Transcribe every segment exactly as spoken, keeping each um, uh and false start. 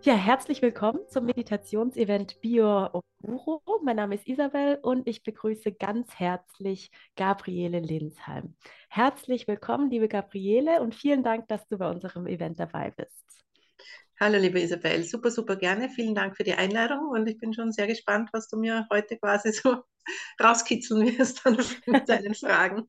Ja, herzlich willkommen zum Meditationsevent Bio Guru. Mein Name ist Isabel und ich begrüße ganz herzlich Gabriele Linsheim. Herzlich willkommen, liebe Gabriele, und vielen Dank, dass du bei unserem Event dabei bist. Hallo, liebe Isabel, super, super gerne. Vielen Dank für die Einladung und ich bin schon sehr gespannt, was du mir heute quasi so rauskitzeln wirst dann mit deinen Fragen.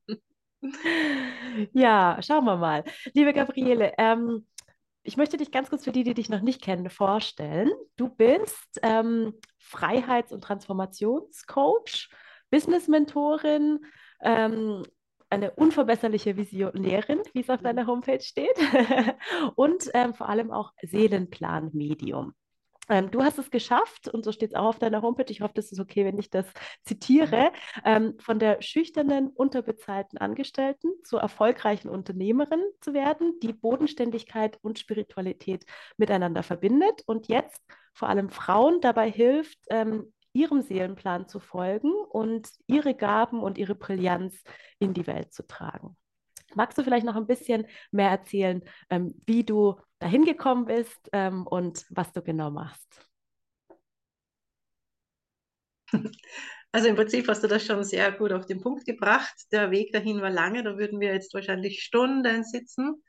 Ja, schauen wir mal. Liebe Gabriele, ähm, ich möchte dich ganz kurz für die, die dich noch nicht kennen, vorstellen. Du bist ähm, Freiheits- und Transformationscoach, Business-Mentorin, ähm, eine unverbesserliche Visionärin, wie es auf deiner Homepage steht, und ähm, vor allem auch Seelenplan-Medium. Ähm, du hast es geschafft, und so steht es auch auf deiner Homepage, ich hoffe, das ist okay, wenn ich das zitiere, ähm, von der schüchternen, unterbezahlten Angestellten zur erfolgreichen Unternehmerin zu werden, die Bodenständigkeit und Spiritualität miteinander verbindet und jetzt vor allem Frauen dabei hilft, ähm, ihrem Seelenplan zu folgen und ihre Gaben und ihre Brillanz in die Welt zu tragen. Magst du vielleicht noch ein bisschen mehr erzählen, ähm, wie du dahin gekommen bist, ähm, und was du genau machst? Also im Prinzip hast du das schon sehr gut auf den Punkt gebracht. Der Weg dahin war lange, da würden wir jetzt wahrscheinlich Stunden sitzen.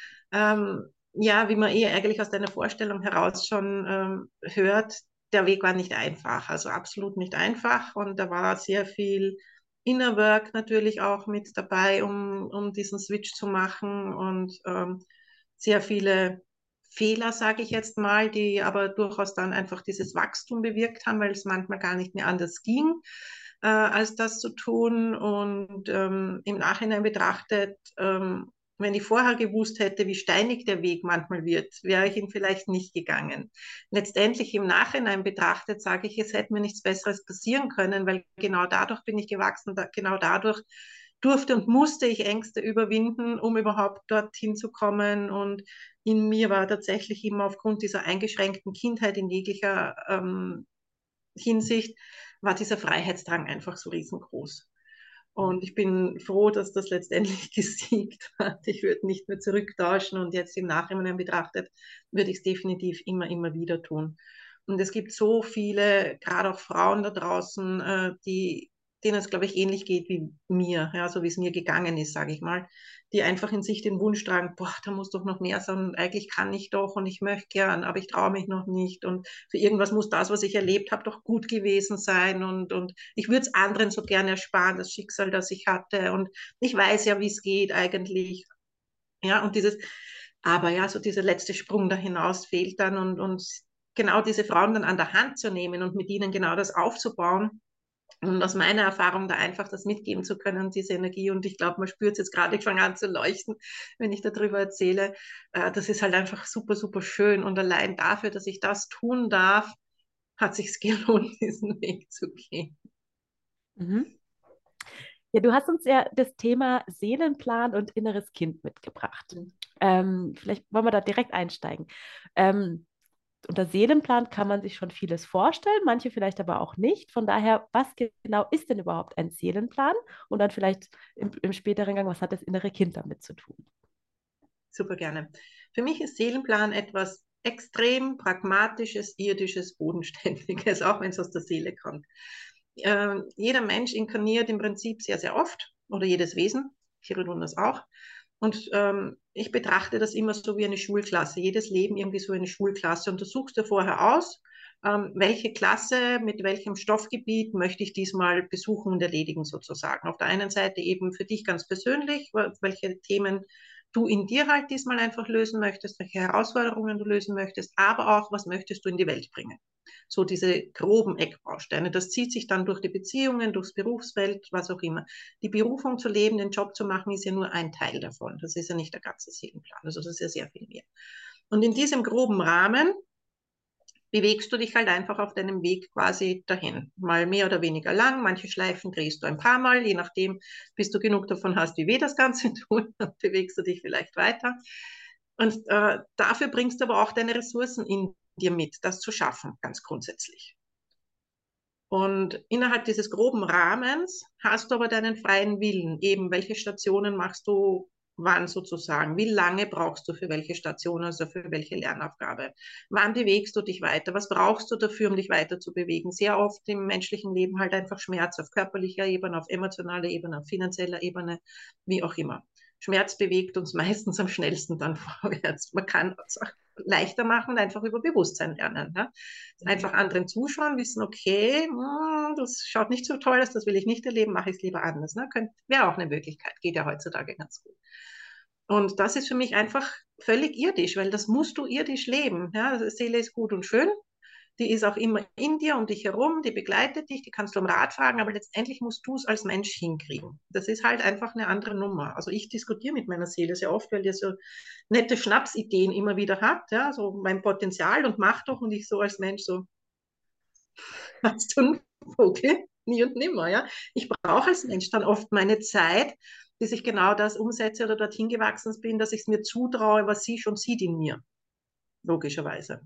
Ähm, ja, wie man eh eigentlich aus deiner Vorstellung heraus schon ähm, hört, der Weg war nicht einfach, also absolut nicht einfach. Und da war sehr viel Inner Work natürlich auch mit dabei, um, um diesen Switch zu machen und ähm, sehr viele Fehler, sage ich jetzt mal, die aber durchaus dann einfach dieses Wachstum bewirkt haben, weil es manchmal gar nicht mehr anders ging, äh, als das zu tun. Und ähm, im Nachhinein betrachtet, ähm, wenn ich vorher gewusst hätte, wie steinig der Weg manchmal wird, wäre ich ihn vielleicht nicht gegangen. Letztendlich im Nachhinein betrachtet sage ich, es hätte mir nichts Besseres passieren können, weil genau dadurch bin ich gewachsen, da, genau dadurch durfte und musste ich Ängste überwinden, um überhaupt dorthin zu kommen. Und in mir war tatsächlich immer aufgrund dieser eingeschränkten Kindheit in jeglicher ähm, Hinsicht, war dieser Freiheitsdrang einfach so riesengroß. Und ich bin froh, dass das letztendlich gesiegt hat. Ich würde nicht mehr zurücktauschen und jetzt im Nachhinein betrachtet, würde ich es definitiv immer, immer wieder tun. Und es gibt so viele, gerade auch Frauen da draußen, äh, die, denen es, glaube ich, ähnlich geht wie mir, ja, so wie es mir gegangen ist, sage ich mal, die einfach in sich den Wunsch tragen, boah, da muss doch noch mehr sein, eigentlich kann ich doch und ich möchte gern, aber ich traue mich noch nicht und für irgendwas muss das, was ich erlebt habe, doch gut gewesen sein und, und ich würde es anderen so gerne ersparen, das Schicksal, das ich hatte und ich weiß ja, wie es geht eigentlich, ja, und dieses, aber ja, so dieser letzte Sprung da hinaus fehlt dann und, und genau diese Frauen dann an der Hand zu nehmen und mit ihnen genau das aufzubauen, und aus meiner Erfahrung da einfach das mitgeben zu können, diese Energie. Und ich glaube, man spürt es jetzt gerade, ich fange an zu leuchten, wenn ich darüber erzähle. Äh, das ist halt einfach super, super schön. Und allein dafür, dass ich das tun darf, hat sich gelohnt, diesen Weg zu gehen. Mhm. Ja, du hast uns ja das Thema Seelenplan und inneres Kind mitgebracht. Ähm, vielleicht wollen wir da direkt einsteigen. Ähm, Unter Seelenplan kann man sich schon vieles vorstellen, manche vielleicht aber auch nicht. Von daher, was genau ist denn überhaupt ein Seelenplan? Und dann vielleicht im, im späteren Gang, was hat das innere Kind damit zu tun? Super gerne. Für mich ist Seelenplan etwas extrem pragmatisches, irdisches, bodenständiges, auch wenn es aus der Seele kommt. Äh, jeder Mensch inkarniert im Prinzip sehr, sehr oft oder jedes Wesen. Tiere tun das auch. Und ähm, ich betrachte das immer so wie eine Schulklasse. Jedes Leben irgendwie so eine Schulklasse. Und du suchst dir vorher aus, ähm, welche Klasse mit welchem Stoffgebiet möchte ich diesmal besuchen und erledigen sozusagen. Auf der einen Seite eben für dich ganz persönlich, welche Themen du in dir halt diesmal einfach lösen möchtest, welche Herausforderungen du lösen möchtest, aber auch, was möchtest du in die Welt bringen. So diese groben Eckbausteine. Das zieht sich dann durch die Beziehungen, durchs Berufsfeld, was auch immer. Die Berufung zu leben, den Job zu machen, ist ja nur ein Teil davon. Das ist ja nicht der ganze Seelenplan. Also das ist ja sehr viel mehr. Und in diesem groben Rahmen bewegst du dich halt einfach auf deinem Weg quasi dahin. Mal mehr oder weniger lang, manche Schleifen drehst du ein paar Mal, je nachdem, bis du genug davon hast, wie weh das Ganze tut, dann bewegst du dich vielleicht weiter. Und äh, dafür bringst du aber auch deine Ressourcen in dir mit, das zu schaffen, ganz grundsätzlich. Und innerhalb dieses groben Rahmens hast du aber deinen freien Willen. Eben, welche Stationen machst du wann sozusagen, wie lange brauchst du für welche Station, also für welche Lernaufgabe, wann bewegst du dich weiter, was brauchst du dafür, um dich weiter zu bewegen. Sehr oft im menschlichen Leben halt einfach Schmerz auf körperlicher Ebene, auf emotionaler Ebene, auf finanzieller Ebene, wie auch immer. Schmerz bewegt uns meistens am schnellsten dann vorwärts. Man kann es auch leichter machen, einfach über Bewusstsein lernen. Ja? Einfach anderen zuschauen, wissen, okay, das schaut nicht so toll aus, das will ich nicht erleben, mache ich es lieber anders. Ne? Wäre auch eine Möglichkeit, geht ja heutzutage ganz gut. Und das ist für mich einfach völlig irdisch, weil das musst du irdisch leben. Ja? Seele ist gut und schön, die ist auch immer in dir, um dich herum, die begleitet dich, die kannst du um Rat fragen, aber letztendlich musst du es als Mensch hinkriegen. Das ist halt einfach eine andere Nummer. Also ich diskutiere mit meiner Seele sehr oft, weil die so nette Schnapsideen immer wieder hat, ja, so mein Potenzial und mach doch, und ich so als Mensch so, hast du einen Vogel? Nie und nimmer, ja. Ich brauche als Mensch dann oft meine Zeit, bis ich genau das umsetze oder dorthin gewachsen bin, dass ich es mir zutraue, was sie schon sieht in mir, logischerweise.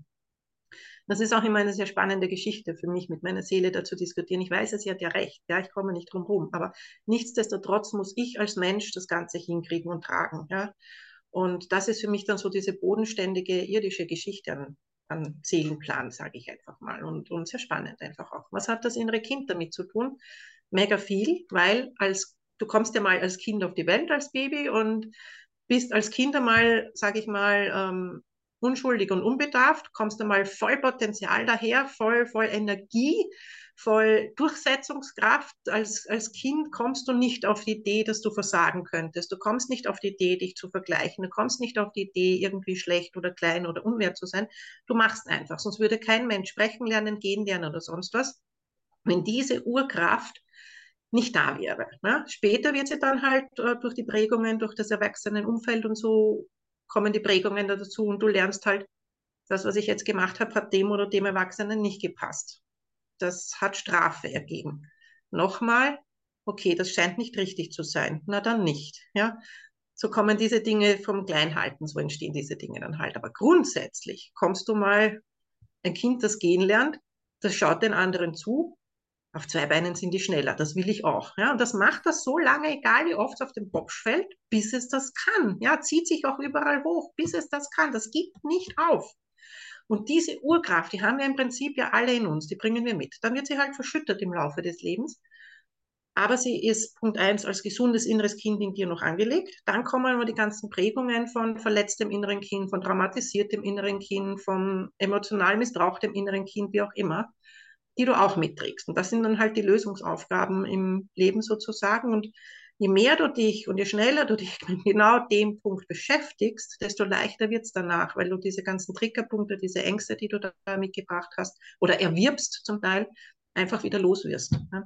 Das ist auch immer eine sehr spannende Geschichte für mich, mit meiner Seele da zu diskutieren. Ich weiß, sie hat ja recht, ja, ich komme nicht drum herum, aber nichtsdestotrotz muss ich als Mensch das Ganze hinkriegen und tragen, ja. Und das ist für mich dann so diese bodenständige irdische Geschichte an, an Seelenplan, sage ich einfach mal. Und, und sehr spannend einfach auch. Was hat das innere Kind damit zu tun? Mega viel, weil als du kommst ja mal als Kind auf die Welt, als Baby, und bist als Kind einmal, sage ich mal, ähm, unschuldig und unbedarft, kommst du mal voll Potenzial daher, voll, voll Energie, voll Durchsetzungskraft. Als, als Kind kommst du nicht auf die Idee, dass du versagen könntest. Du kommst nicht auf die Idee, dich zu vergleichen. Du kommst nicht auf die Idee, irgendwie schlecht oder klein oder unwert zu sein. Du machst einfach, sonst würde kein Mensch sprechen lernen, gehen lernen oder sonst was. Wenn diese Urkraft nicht da wäre. Ne? Später wird sie dann halt äh, durch die Prägungen, durch das Erwachsenenumfeld und so kommen die Prägungen dazu, und du lernst halt, das, was ich jetzt gemacht habe, hat dem oder dem Erwachsenen nicht gepasst. Das hat Strafe ergeben. Nochmal, okay, das scheint nicht richtig zu sein. Na dann nicht. Ja? So kommen diese Dinge vom Kleinhalten, so entstehen diese Dinge dann halt. Aber grundsätzlich kommst du mal, ein Kind, das gehen lernt, das schaut den anderen zu. Auf zwei Beinen sind die schneller, das will ich auch. Ja, und das macht das so lange, egal wie oft es auf den Box fällt, bis es das kann. Ja, zieht sich auch überall hoch, bis es das kann. Das gibt nicht auf. Und diese Urkraft, die haben wir im Prinzip ja alle in uns, die bringen wir mit. Dann wird sie halt verschüttet im Laufe des Lebens. Aber sie ist, Punkt eins, als gesundes inneres Kind in dir noch angelegt. Dann kommen immer die ganzen Prägungen von verletztem inneren Kind, von traumatisiertem inneren Kind, von emotional missbrauchtem inneren Kind, wie auch immer, die du auch mitträgst. Und das sind dann halt die Lösungsaufgaben im Leben sozusagen. Und je mehr du dich und je schneller du dich mit genau dem Punkt beschäftigst, desto leichter wird es danach, weil du diese ganzen Triggerpunkte, diese Ängste, die du da mitgebracht hast oder erwirbst zum Teil, einfach wieder los wirst. Ne?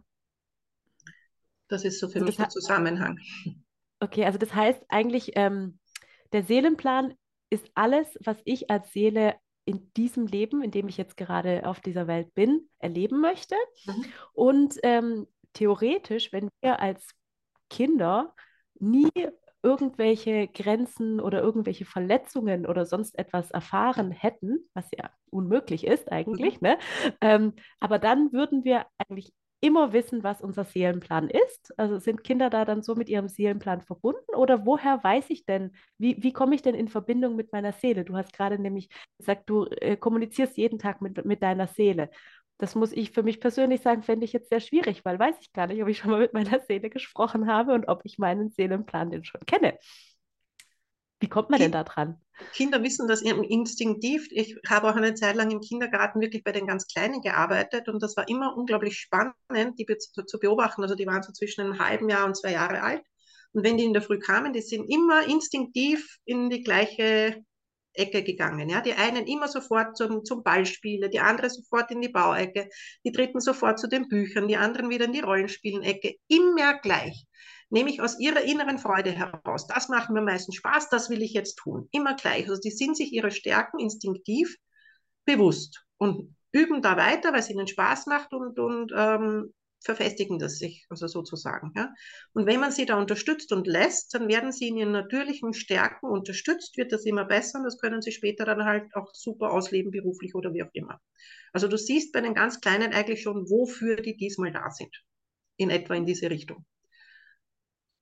Das ist so für Also mich der das, Zusammenhang. okay, also das heißt eigentlich, ähm, der Seelenplan ist alles, was ich als Seele in diesem Leben, in dem ich jetzt gerade auf dieser Welt bin, erleben möchte. Mhm. Und ähm, theoretisch, wenn wir als Kinder nie irgendwelche Grenzen oder irgendwelche Verletzungen oder sonst etwas erfahren hätten, was ja unmöglich ist Mhm. eigentlich, ne? Ähm, aber dann würden wir eigentlich immer wissen, was unser Seelenplan ist. Also sind Kinder da dann so mit ihrem Seelenplan verbunden, oder woher weiß ich denn, wie, wie komme ich denn in Verbindung mit meiner Seele? Du hast gerade nämlich gesagt, du äh, kommunizierst jeden Tag mit, mit deiner Seele. Das muss ich für mich persönlich sagen, fände ich jetzt sehr schwierig, weil weiß ich gar nicht, ob ich schon mal mit meiner Seele gesprochen habe und ob ich meinen Seelenplan denn schon kenne. Wie kommt man denn da dran? Kinder wissen das instinktiv. Ich habe auch eine Zeit lang im Kindergarten wirklich bei den ganz Kleinen gearbeitet, und das war immer unglaublich spannend, die zu beobachten. Also die waren so zwischen einem halben Jahr und zwei Jahre alt. Und wenn die in der Früh kamen, die sind immer instinktiv in die gleiche Ecke gegangen. Ja? Die einen immer sofort zum, zum Ballspiele, die anderen sofort in die Bauecke, die dritten sofort zu den Büchern, die anderen wieder in die Rollenspielen-Ecke. Immer gleich. Nämlich aus ihrer inneren Freude heraus. Das macht mir meistens Spaß, das will ich jetzt tun. Immer gleich. Also die sind sich ihrer Stärken instinktiv bewusst und üben da weiter, weil es ihnen Spaß macht, und, und ähm, verfestigen das sich, also sozusagen. Ja? Und wenn man sie da unterstützt und lässt, dann werden sie in ihren natürlichen Stärken unterstützt, wird das immer besser, und das können sie später dann halt auch super ausleben, beruflich oder wie auch immer. Also du siehst bei den ganz Kleinen eigentlich schon, wofür die diesmal da sind. In etwa in diese Richtung.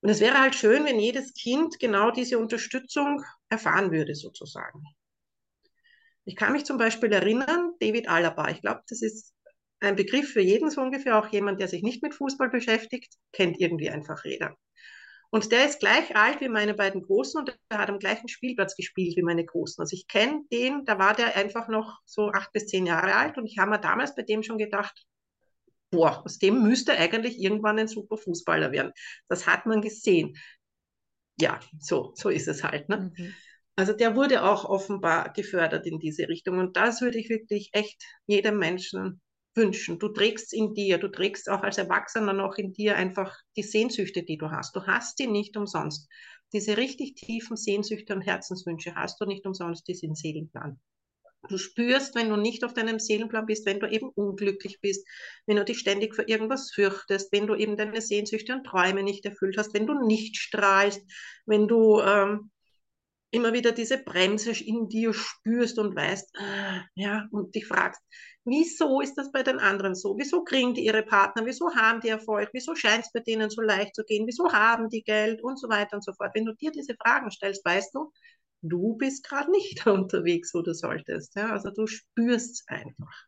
Und es wäre halt schön, wenn jedes Kind genau diese Unterstützung erfahren würde, sozusagen. Ich kann mich zum Beispiel erinnern, David Alaba, ich glaube, das ist ein Begriff für jeden so ungefähr, auch jemand, der sich nicht mit Fußball beschäftigt, kennt irgendwie einfach jeder. Und der ist gleich alt wie meine beiden Großen und der hat am gleichen Spielplatz gespielt wie meine Großen. Also ich kenne den, da war der einfach noch so acht bis zehn Jahre alt und ich habe mir damals bei dem schon gedacht, boah, aus dem müsste eigentlich irgendwann ein super Fußballer werden. Das hat man gesehen. Ja, so, so ist es halt, ne? Mhm. Also der wurde auch offenbar gefördert in diese Richtung. Und das würde ich wirklich echt jedem Menschen wünschen. Du trägst in dir, du trägst auch als Erwachsener noch in dir einfach die Sehnsüchte, die du hast. Du hast die nicht umsonst. Diese richtig tiefen Sehnsüchte und Herzenswünsche hast du nicht umsonst, die sind Seelenplan. Du spürst, wenn du nicht auf deinem Seelenplan bist, wenn du eben unglücklich bist, wenn du dich ständig vor irgendwas fürchtest, wenn du eben deine Sehnsüchte und Träume nicht erfüllt hast, wenn du nicht strahlst, wenn du ähm, immer wieder diese Bremse in dir spürst und weißt, ah, ja, und dich fragst, wieso ist das bei den anderen so? Wieso kriegen die ihre Partner? Wieso haben die Erfolg? Wieso scheint es bei denen so leicht zu gehen? Wieso haben die Geld? Und so weiter und so fort. Wenn du dir diese Fragen stellst, weißt du, du bist gerade nicht unterwegs, wo du solltest. Ja? Also du spürst es einfach.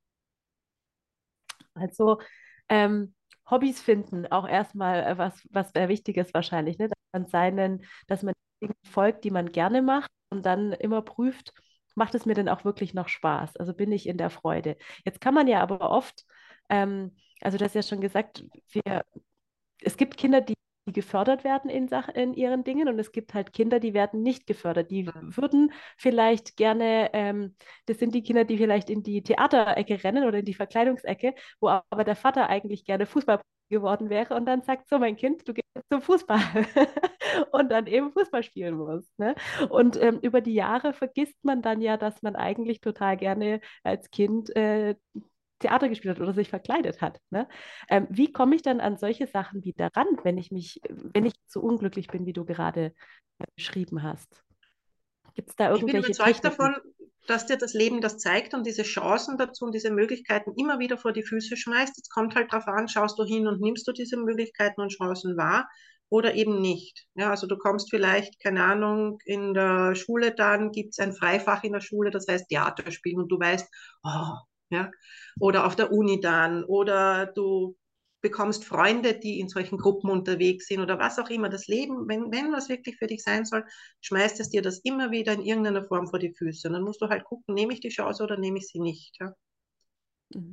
Also ähm, Hobbys finden, auch erstmal äh, was, was sehr Wichtiges wahrscheinlich, ne? Dass man seinen, dass man Dingen folgt, die man gerne macht und dann immer prüft, macht es mir denn auch wirklich noch Spaß? Also bin ich in der Freude? Jetzt kann man ja aber oft, ähm, also du hast ja schon gesagt, wir es gibt Kinder, die, die gefördert werden in Sach in ihren Dingen und es gibt halt Kinder, die werden nicht gefördert. Die würden vielleicht gerne, ähm, das sind die Kinder, die vielleicht in die Theaterecke rennen oder in die Verkleidungsecke, wo aber der Vater eigentlich gerne Fußball geworden wäre und dann sagt, so mein Kind, du gehst jetzt zum Fußball und dann eben Fußball spielen muss. Ne? Und ähm, über die Jahre vergisst man dann ja, dass man eigentlich total gerne als Kind äh, Theater gespielt hat oder sich verkleidet hat. Ne? Ähm, wie komme ich dann an solche Sachen wieder ran, wenn ich mich, wenn ich so unglücklich bin, wie du gerade beschrieben hast? Gibt es da Ich bin irgendwelche überzeugt Techniken? davon, dass dir das Leben das zeigt und diese Chancen dazu und diese Möglichkeiten immer wieder vor die Füße schmeißt. Es kommt halt darauf an, schaust du hin und nimmst du diese Möglichkeiten und Chancen wahr oder eben nicht. Ja, also du kommst vielleicht, keine Ahnung, in der Schule dann, gibt es ein Freifach in der Schule, das heißt Theater spielen und du weißt, oh, ja, oder auf der Uni dann, oder du bekommst Freunde, die in solchen Gruppen unterwegs sind oder was auch immer. Das Leben, wenn, wenn was wirklich für dich sein soll, schmeißt es dir das immer wieder in irgendeiner Form vor die Füße. Und dann musst du halt gucken, nehme ich die Chance oder nehme ich sie nicht. Ja? Mhm.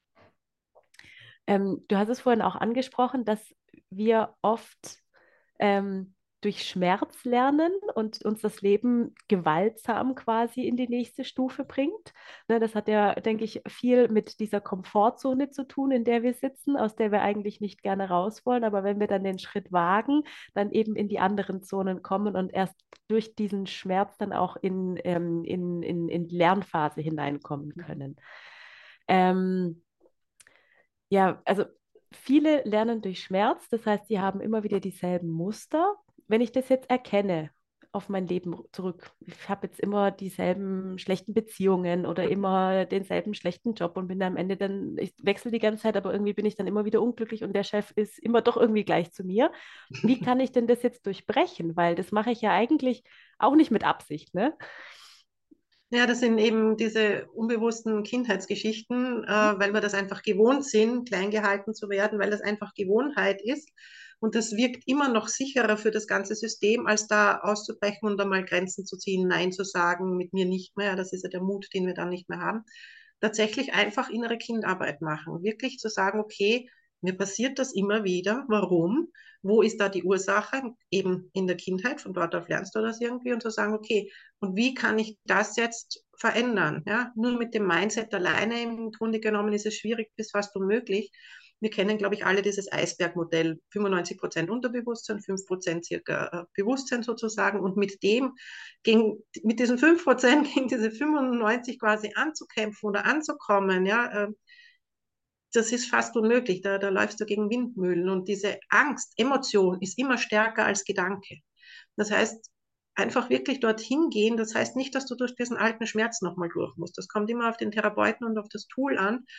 Ähm, du hast es vorhin auch angesprochen, dass wir oft ähm, durch Schmerz lernen und uns das Leben gewaltsam quasi in die nächste Stufe bringt. Ne, das hat ja, denke ich, viel mit dieser Komfortzone zu tun, in der wir sitzen, aus der wir eigentlich nicht gerne raus wollen. Aber wenn wir dann den Schritt wagen, dann eben in die anderen Zonen kommen und erst durch diesen Schmerz dann auch in, ähm, in, in, in die Lernphase hineinkommen können. Ähm, ja, also viele lernen durch Schmerz, das heißt, sie haben immer wieder dieselben Muster. Wenn ich das jetzt erkenne, auf mein Leben zurück, ich habe jetzt immer dieselben schlechten Beziehungen oder immer denselben schlechten Job und bin dann am Ende dann, ich wechsle die ganze Zeit, aber irgendwie bin ich dann immer wieder unglücklich und der Chef ist immer doch irgendwie gleich zu mir. Wie kann ich denn das jetzt durchbrechen? Weil das mache ich ja eigentlich auch nicht mit Absicht, ne? Ja, das sind eben diese unbewussten Kindheitsgeschichten, äh, weil wir das einfach gewohnt sind, klein gehalten zu werden, weil das einfach Gewohnheit ist. Und das wirkt immer noch sicherer für das ganze System, als da auszubrechen und einmal Grenzen zu ziehen, Nein zu sagen, mit mir nicht mehr. Das ist ja der Mut, den wir dann nicht mehr haben. Tatsächlich einfach innere Kindarbeit machen. Wirklich zu sagen, okay, mir passiert das immer wieder. Warum? Wo ist da die Ursache? Eben in der Kindheit, von dort auf lernst du das irgendwie und zu sagen, okay, und wie kann ich das jetzt verändern? Ja, nur mit dem Mindset alleine im Grunde genommen ist es schwierig bis fast unmöglich. Wir kennen, glaube ich, alle dieses Eisbergmodell. fünfundneunzig Prozent Unterbewusstsein, fünf Prozent circa Bewusstsein sozusagen. Und mit dem, gegen, mit diesen fünf Prozent gegen diese fünfundneunzig quasi anzukämpfen oder anzukommen, ja, das ist fast unmöglich. Da, da läufst du gegen Windmühlen. Und diese Angst, Emotion ist immer stärker als Gedanke. Das heißt, einfach wirklich dorthin gehen. Das heißt nicht, dass du durch diesen alten Schmerz nochmal durch musst. Das kommt immer auf den Therapeuten und auf das Tool an.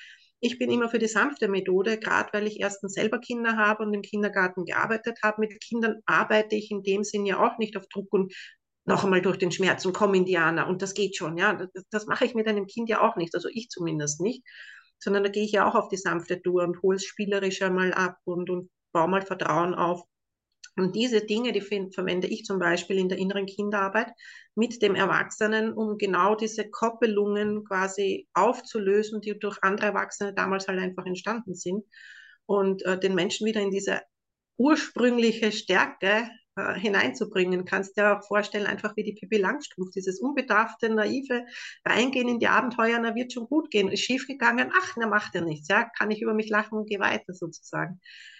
ich bin immer für die sanfte Methode, gerade weil ich erstens selber Kinder habe und im Kindergarten gearbeitet habe. Mit Kindern arbeite ich in dem Sinn ja auch nicht auf Druck und noch einmal durch den Schmerz und komm Indianer und das geht schon. Ja, das, das mache ich mit einem Kind ja auch nicht, also ich zumindest nicht, sondern da gehe ich ja auch auf die sanfte Tour und hole es spielerisch einmal ab und, und baue mal Vertrauen auf. Und diese Dinge, die find, verwende ich zum Beispiel in der inneren Kinderarbeit mit dem Erwachsenen, um genau diese Koppelungen quasi aufzulösen, die durch andere Erwachsene damals halt einfach entstanden sind und äh, den Menschen wieder in diese ursprüngliche Stärke äh, hineinzubringen. Kannst dir auch vorstellen, einfach wie die Pippi Langstrumpf, dieses unbedarfte, naive Reingehen in die Abenteuer, na wird schon gut gehen. Ist schief gegangen, ach, na macht ja nichts, ja, kann ich über mich lachen und gehe weiter sozusagen.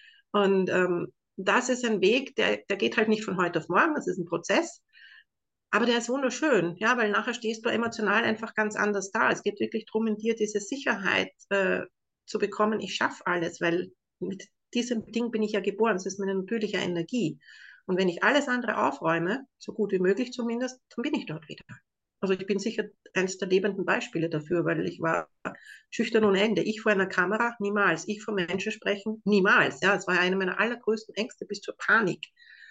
Und ähm, das ist ein Weg, der, der geht halt nicht von heute auf morgen, das ist ein Prozess, aber der ist wunderschön, ja, weil nachher stehst du emotional einfach ganz anders da. Es geht wirklich darum, in dir diese Sicherheit äh, zu bekommen, ich schaffe alles, weil mit diesem Ding bin ich ja geboren, es ist meine natürliche Energie. Und wenn ich alles andere aufräume, so gut wie möglich zumindest, dann bin ich dort wieder. Also ich bin sicher eines der lebenden Beispiele dafür, weil ich war schüchtern ohne Ende. Ich vor einer Kamera, niemals. Ich vor Menschen sprechen, niemals. Ja, es war eine meiner allergrößten Ängste bis zur Panik.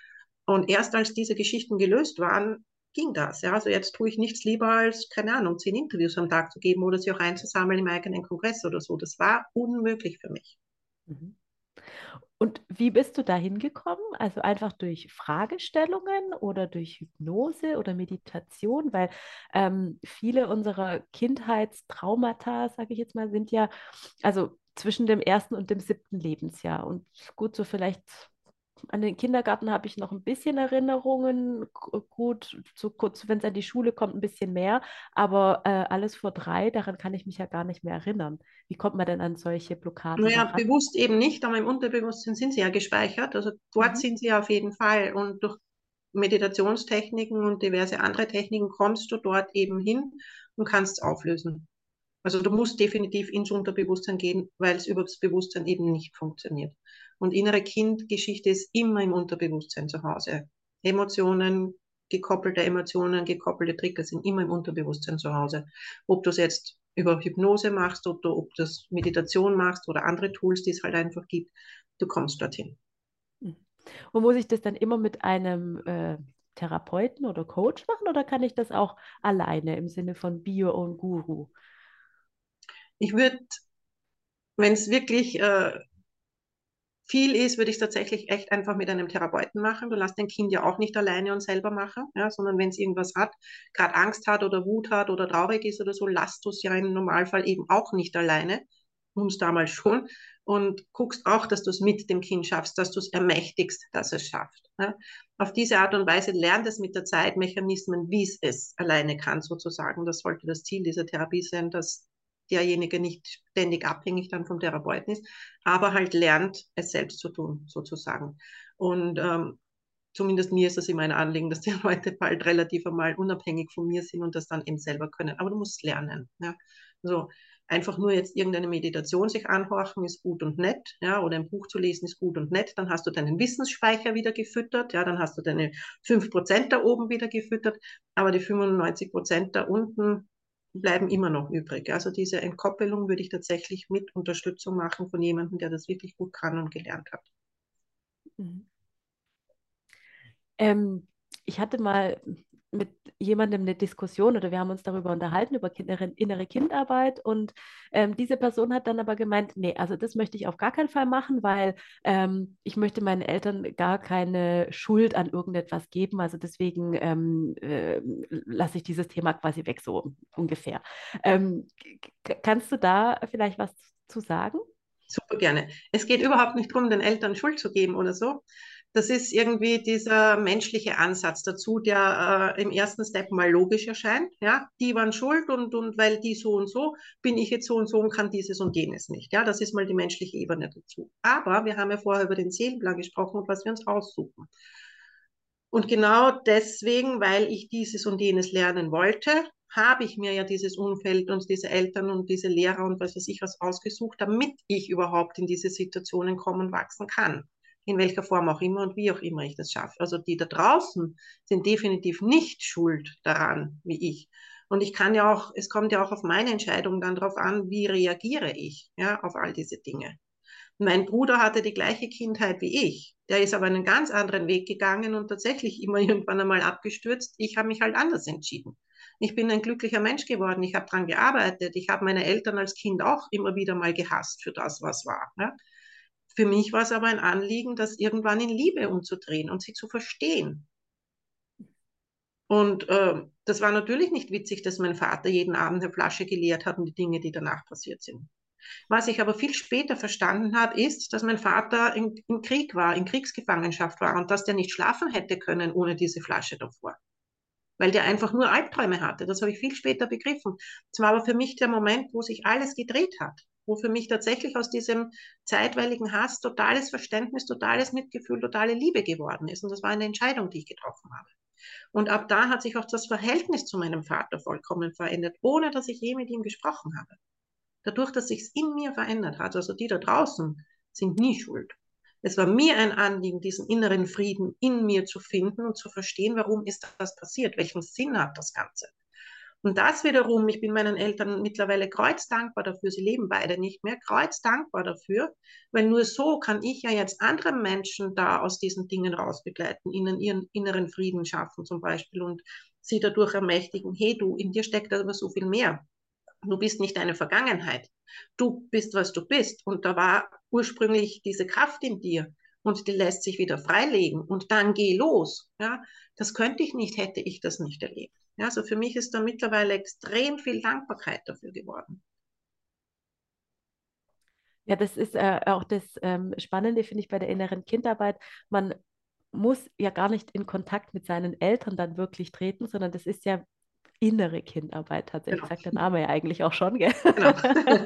Und erst als diese Geschichten gelöst waren, ging das. Ja, also jetzt tue ich nichts lieber als, keine Ahnung, zehn Interviews am Tag zu geben oder sie auch einzusammeln im eigenen Kongress oder so. Das war unmöglich für mich. Mhm. Und wie bist du da hingekommen? Also einfach durch Fragestellungen oder durch Hypnose oder Meditation? Weil ähm, viele unserer Kindheitstraumata, sage ich jetzt mal, sind ja also zwischen dem ersten und dem siebten Lebensjahr. Und gut, so vielleicht an den Kindergarten habe ich noch ein bisschen Erinnerungen, g- gut, so kurz, wenn es an die Schule kommt, ein bisschen mehr, aber äh, alles vor drei, daran kann ich mich ja gar nicht mehr erinnern. Wie kommt man denn an solche Blockaden Naja, daran? bewusst eben nicht, aber im Unterbewusstsein sind sie ja gespeichert. Also dort Mhm. sind sie ja auf jeden Fall. Und durch Meditationstechniken und diverse andere Techniken kommst du dort eben hin und kannst es auflösen. Also du musst definitiv ins Unterbewusstsein gehen, weil es über das Bewusstsein eben nicht funktioniert. Und innere Kindgeschichte ist immer im Unterbewusstsein zu Hause. Emotionen, gekoppelte Emotionen, gekoppelte Trigger sind immer im Unterbewusstsein zu Hause. Ob du es jetzt über Hypnose machst, ob du ob das Meditation machst oder andere Tools, die es halt einfach gibt, du kommst dorthin. Mhm. Und muss ich das dann immer mit einem äh, Therapeuten oder Coach machen oder kann ich das auch alleine im Sinne von Be Your Own Guru? Ich würde, wenn es wirklich äh, viel ist, würde ich es tatsächlich echt einfach mit einem Therapeuten machen. Du lässt dein Kind ja auch nicht alleine und selber machen, ja, sondern wenn es irgendwas hat, gerade Angst hat oder Wut hat oder traurig ist oder so, lasst du es ja im Normalfall eben auch nicht alleine, uns damals schon, und guckst auch, dass du es mit dem Kind schaffst, dass du es ermächtigst, dass es schafft. Ja. Auf diese Art und Weise lernt es mit der Zeit Mechanismen, wie es es alleine kann, sozusagen. Das sollte das Ziel dieser Therapie sein, dass derjenige nicht ständig abhängig dann vom Therapeuten ist, aber halt lernt, es selbst zu tun, sozusagen. Und ähm, zumindest mir ist es immer ein Anliegen, dass die Leute bald relativ einmal unabhängig von mir sind und das dann eben selber können. Aber du musst lernen. Ja? Also einfach nur jetzt irgendeine Meditation sich anhorchen ist gut und nett, ja, oder ein Buch zu lesen ist gut und nett. Dann hast du deinen Wissensspeicher wieder gefüttert, ja, dann hast du deine fünf Prozent da oben wieder gefüttert, aber die fünfundneunzig Prozent da unten bleiben immer noch übrig. Also diese Entkoppelung würde ich tatsächlich mit Unterstützung machen von jemandem, der das wirklich gut kann und gelernt hat. Mhm. Ähm, Ich hatte mal mit jemandem eine Diskussion oder wir haben uns darüber unterhalten, über innere, innere Kindarbeit und ähm, diese Person hat dann aber gemeint, nee, also das möchte ich auf gar keinen Fall machen, weil ähm, ich möchte meinen Eltern gar keine Schuld an irgendetwas geben, also deswegen ähm, äh, lasse ich dieses Thema quasi weg, so ungefähr. Ähm, k- kannst du da vielleicht was zu sagen? Super gerne. Es geht überhaupt nicht darum, den Eltern Schuld zu geben oder so. Das ist irgendwie dieser menschliche Ansatz dazu, der äh, im ersten Step mal logisch erscheint. Ja, die waren schuld und, und weil die so und so, bin ich jetzt so und so und kann dieses und jenes nicht. Ja, das ist mal die menschliche Ebene dazu. Aber wir haben ja vorher über den Seelenplan gesprochen und was wir uns aussuchen. Und genau deswegen, weil ich dieses und jenes lernen wollte, habe ich mir ja dieses Umfeld und diese Eltern und diese Lehrer und was weiß ich was ausgesucht, damit ich überhaupt in diese Situationen kommen und wachsen kann. In welcher Form auch immer und wie auch immer ich das schaffe. Also die da draußen sind definitiv nicht schuld daran, wie ich. Und ich kann ja auch, es kommt ja auch auf meine Entscheidung dann darauf an, wie reagiere ich, ja, auf all diese Dinge. Mein Bruder hatte die gleiche Kindheit wie ich. Der ist aber einen ganz anderen Weg gegangen und tatsächlich immer irgendwann einmal abgestürzt. Ich habe mich halt anders entschieden. Ich bin ein glücklicher Mensch geworden. Ich habe daran gearbeitet. Ich habe meine Eltern als Kind auch immer wieder mal gehasst für das, was war. Ja? Für mich war es aber ein Anliegen, das irgendwann in Liebe umzudrehen und sie zu verstehen. Und äh, das war natürlich nicht witzig, dass mein Vater jeden Abend eine Flasche geleert hat und die Dinge, die danach passiert sind. Was ich aber viel später verstanden habe, ist, dass mein Vater in, im Krieg war, in Kriegsgefangenschaft war und dass der nicht schlafen hätte können ohne diese Flasche davor. Weil der einfach nur Albträume hatte. Das habe ich viel später begriffen. Das war aber für mich der Moment, wo sich alles gedreht hat. Wo für mich tatsächlich aus diesem zeitweiligen Hass totales Verständnis, totales Mitgefühl, totale Liebe geworden ist. Und das war eine Entscheidung, die ich getroffen habe. Und ab da hat sich auch das Verhältnis zu meinem Vater vollkommen verändert, ohne dass ich je mit ihm gesprochen habe. Dadurch, dass sich es in mir verändert hat, also die da draußen sind nie schuld. Es war mir ein Anliegen, diesen inneren Frieden in mir zu finden und zu verstehen, warum ist das passiert, welchen Sinn hat das Ganze. Und das wiederum, ich bin meinen Eltern mittlerweile kreuzdankbar dafür, sie leben beide nicht mehr, kreuzdankbar dafür, weil nur so kann ich ja jetzt andere Menschen da aus diesen Dingen rausbegleiten, ihnen ihren inneren Frieden schaffen zum Beispiel und sie dadurch ermächtigen, hey du, in dir steckt aber so viel mehr. Du bist nicht deine Vergangenheit. Du bist, was du bist. Und da war ursprünglich diese Kraft in dir und die lässt sich wieder freilegen und dann geh los. Ja, das könnte ich nicht, hätte ich das nicht erlebt. Ja, also für mich ist da mittlerweile extrem viel Dankbarkeit dafür geworden. Ja, das ist äh, auch das ähm, Spannende, finde ich, bei der inneren Kindarbeit. Man muss ja gar nicht in Kontakt mit seinen Eltern dann wirklich treten, sondern das ist ja innere Kindarbeit tatsächlich, Genau, sagt der Name ja eigentlich auch schon, gell? genau.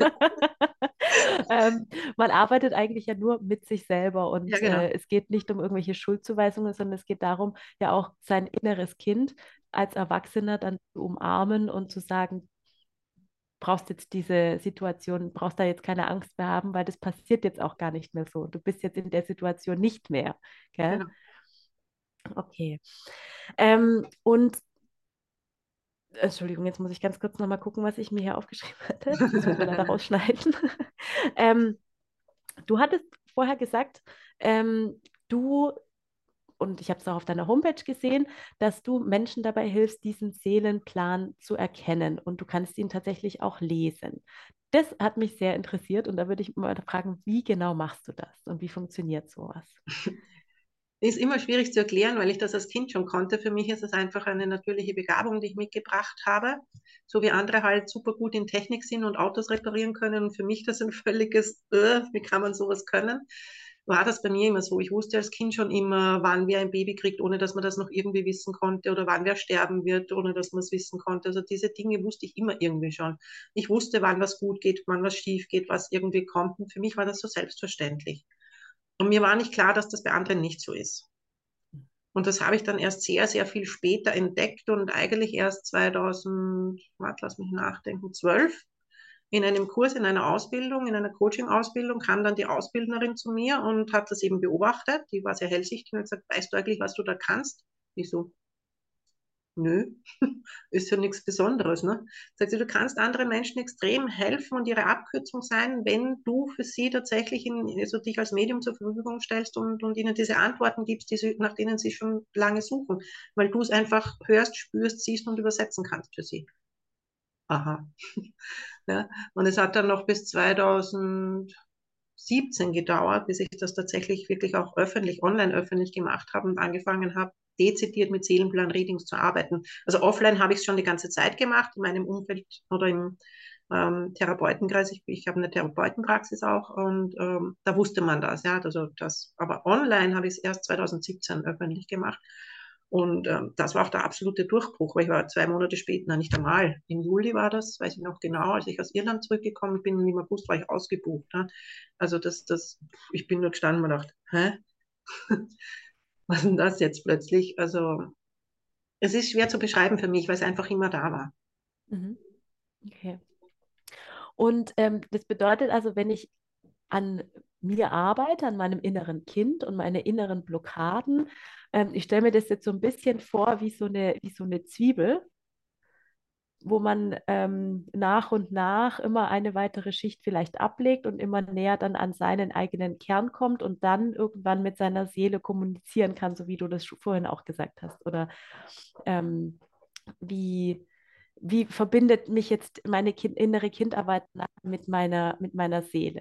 ähm, man arbeitet eigentlich ja nur mit sich selber Ja, und genau, äh, es geht nicht um irgendwelche Schuldzuweisungen, sondern es geht darum, ja auch sein inneres Kind als Erwachsener dann zu umarmen und zu sagen, brauchst jetzt diese Situation, brauchst da jetzt keine Angst mehr haben, weil das passiert jetzt auch gar nicht mehr so. Du bist jetzt in der Situation nicht mehr, gell? genau. Okay. Ähm, und Entschuldigung, jetzt muss ich ganz kurz nochmal gucken, was ich mir hier aufgeschrieben hatte. Das müssen wir leider rausschneiden. ähm, du hattest vorher gesagt, ähm, du, und ich habe es auch auf deiner Homepage gesehen, dass du Menschen dabei hilfst, diesen Seelenplan zu erkennen und du kannst ihn tatsächlich auch lesen. Das hat mich sehr interessiert und da würde ich mal fragen, wie genau machst du das und wie funktioniert sowas? Ist immer schwierig zu erklären, weil ich das als Kind schon konnte. Für mich ist es einfach eine natürliche Begabung, die ich mitgebracht habe. So wie andere halt super gut in Technik sind und Autos reparieren können. Und für mich das ein völliges, äh, wie kann man sowas können? War das bei mir immer so. Ich wusste als Kind schon immer, wann wer ein Baby kriegt, ohne dass man das noch irgendwie wissen konnte. Oder wann wer sterben wird, ohne dass man es wissen konnte. Also diese Dinge wusste ich immer irgendwie schon. Ich wusste, wann was gut geht, wann was schief geht, was irgendwie kommt. Und für mich war das so selbstverständlich. Und mir war nicht klar, dass das bei anderen nicht so ist. Und das habe ich dann erst sehr, sehr viel später entdeckt und eigentlich erst zweitausend, warte, lass mich nachdenken, zwölf in einem Kurs, in einer Ausbildung, in einer Coaching-Ausbildung, kam dann die Ausbildnerin zu mir und hat das eben beobachtet. Die war sehr hellsichtig und hat gesagt, weißt du eigentlich, was du da kannst? Ich so, nö, ist ja nichts Besonderes. Ne? Sagt sie, du kannst anderen Menschen extrem helfen und ihre Abkürzung sein, wenn du für sie tatsächlich in, also dich als Medium zur Verfügung stellst und, und ihnen diese Antworten gibst, die sie, nach denen sie schon lange suchen, weil du es einfach hörst, spürst, siehst und übersetzen kannst für sie. Aha. Ja, und es hat dann noch bis zweitausendsiebzehn gedauert, bis ich das tatsächlich wirklich auch öffentlich, online öffentlich gemacht habe und angefangen habe, dezidiert mit Seelenplan-Readings zu arbeiten. Also offline habe ich es schon die ganze Zeit gemacht, in meinem Umfeld oder im ähm, Therapeutenkreis. Ich, ich habe eine Therapeutenpraxis auch und ähm, da wusste man das, ja. Also das, aber online habe ich es erst zweitausendsiebzehn öffentlich gemacht. Und ähm, das war auch der absolute Durchbruch, weil ich war zwei Monate später, na nicht einmal, im Juli war das, weiß ich noch genau, als ich aus Irland zurückgekommen bin und im August war ich ausgebucht. Ne? Also das, das, ich bin nur gestanden und gedacht, hä? Was ist denn das jetzt plötzlich? Also es ist schwer zu beschreiben für mich, weil es einfach immer da war. Mhm. Okay. Und ähm, das bedeutet also, wenn ich an mir arbeite, an meinem inneren Kind und meine inneren Blockaden, ähm, ich stelle mir das jetzt so ein bisschen vor wie so eine, wie so eine Zwiebel. wo man ähm, nach und nach immer eine weitere Schicht vielleicht ablegt und immer näher dann an seinen eigenen Kern kommt und dann irgendwann mit seiner Seele kommunizieren kann, so wie du das vorhin auch gesagt hast. Oder ähm, wie, wie verbindet mich jetzt meine kind, innere Kindarbeit mit meiner, mit meiner Seele?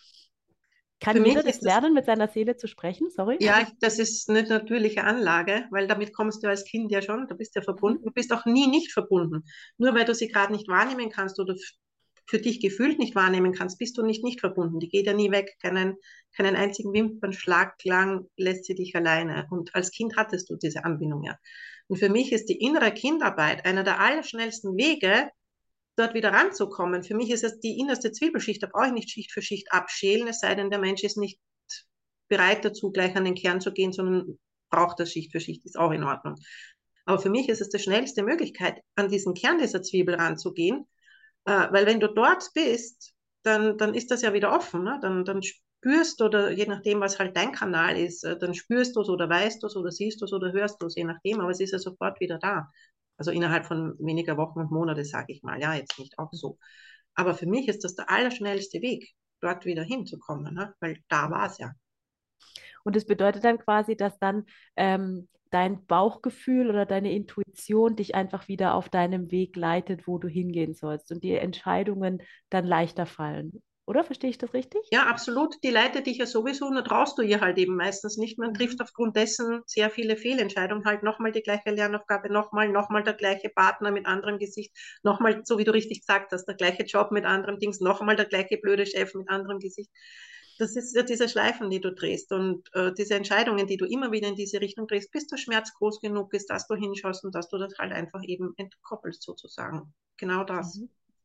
Für Kann jeder mich das ist das, lernen, mit seiner Seele zu sprechen? Sorry. ja, das ist eine natürliche Anlage, weil damit kommst du als Kind ja schon, du bist ja Mhm. verbunden, du bist auch nie nicht verbunden. Nur weil du sie gerade nicht wahrnehmen kannst oder für dich gefühlt nicht wahrnehmen kannst, bist du nicht nicht verbunden. Die geht ja nie weg. Keinen, keinen einzigen Wimpernschlag lang lässt sie dich alleine. Und als Kind hattest du diese Anbindung ja. Und für mich ist die innere Kindarbeit einer der allerschnellsten Wege, dort wieder ranzukommen. Für mich ist es die innerste Zwiebelschicht. Da brauche ich nicht Schicht für Schicht abschälen, es sei denn, der Mensch ist nicht bereit dazu, gleich an den Kern zu gehen, sondern braucht das Schicht für Schicht, ist auch in Ordnung. Aber für mich ist es die schnellste Möglichkeit, an diesen Kern dieser Zwiebel ranzugehen, äh, weil wenn du dort bist, dann, dann ist das ja wieder offen. Ne? Dann, dann spürst du, oder je nachdem, was halt dein Kanal ist, äh, dann spürst du es oder weißt du es oder siehst du es oder hörst du es, je nachdem, aber es ist ja sofort wieder da. Also innerhalb von weniger Wochen und Monate, sage ich mal. Ja, jetzt nicht auch so. Aber für mich ist das der allerschnellste Weg, dort wieder hinzukommen, ne? Weil da war es ja. Und das bedeutet dann quasi, dass dann ähm, dein Bauchgefühl oder deine Intuition dich einfach wieder auf deinem Weg leitet, wo du hingehen sollst und die Entscheidungen dann leichter fallen. Oder verstehe ich das richtig? Ja, absolut. Die leitet dich ja sowieso, nur traust du ihr halt eben meistens nicht. Man Mhm. trifft aufgrund dessen sehr viele Fehlentscheidungen. Halt nochmal die gleiche Lernaufgabe, nochmal, nochmal der gleiche Partner mit anderem Gesicht, nochmal, so wie du richtig gesagt hast, der gleiche Job mit anderem Dings, nochmal der gleiche blöde Chef mit anderem Gesicht. Das ist ja diese Schleifen, die du drehst und äh, diese Entscheidungen, die du immer wieder in diese Richtung drehst, bis der Schmerz groß genug ist, dass du hinschaust und dass du das halt einfach eben entkoppelst sozusagen. Genau das. Mhm.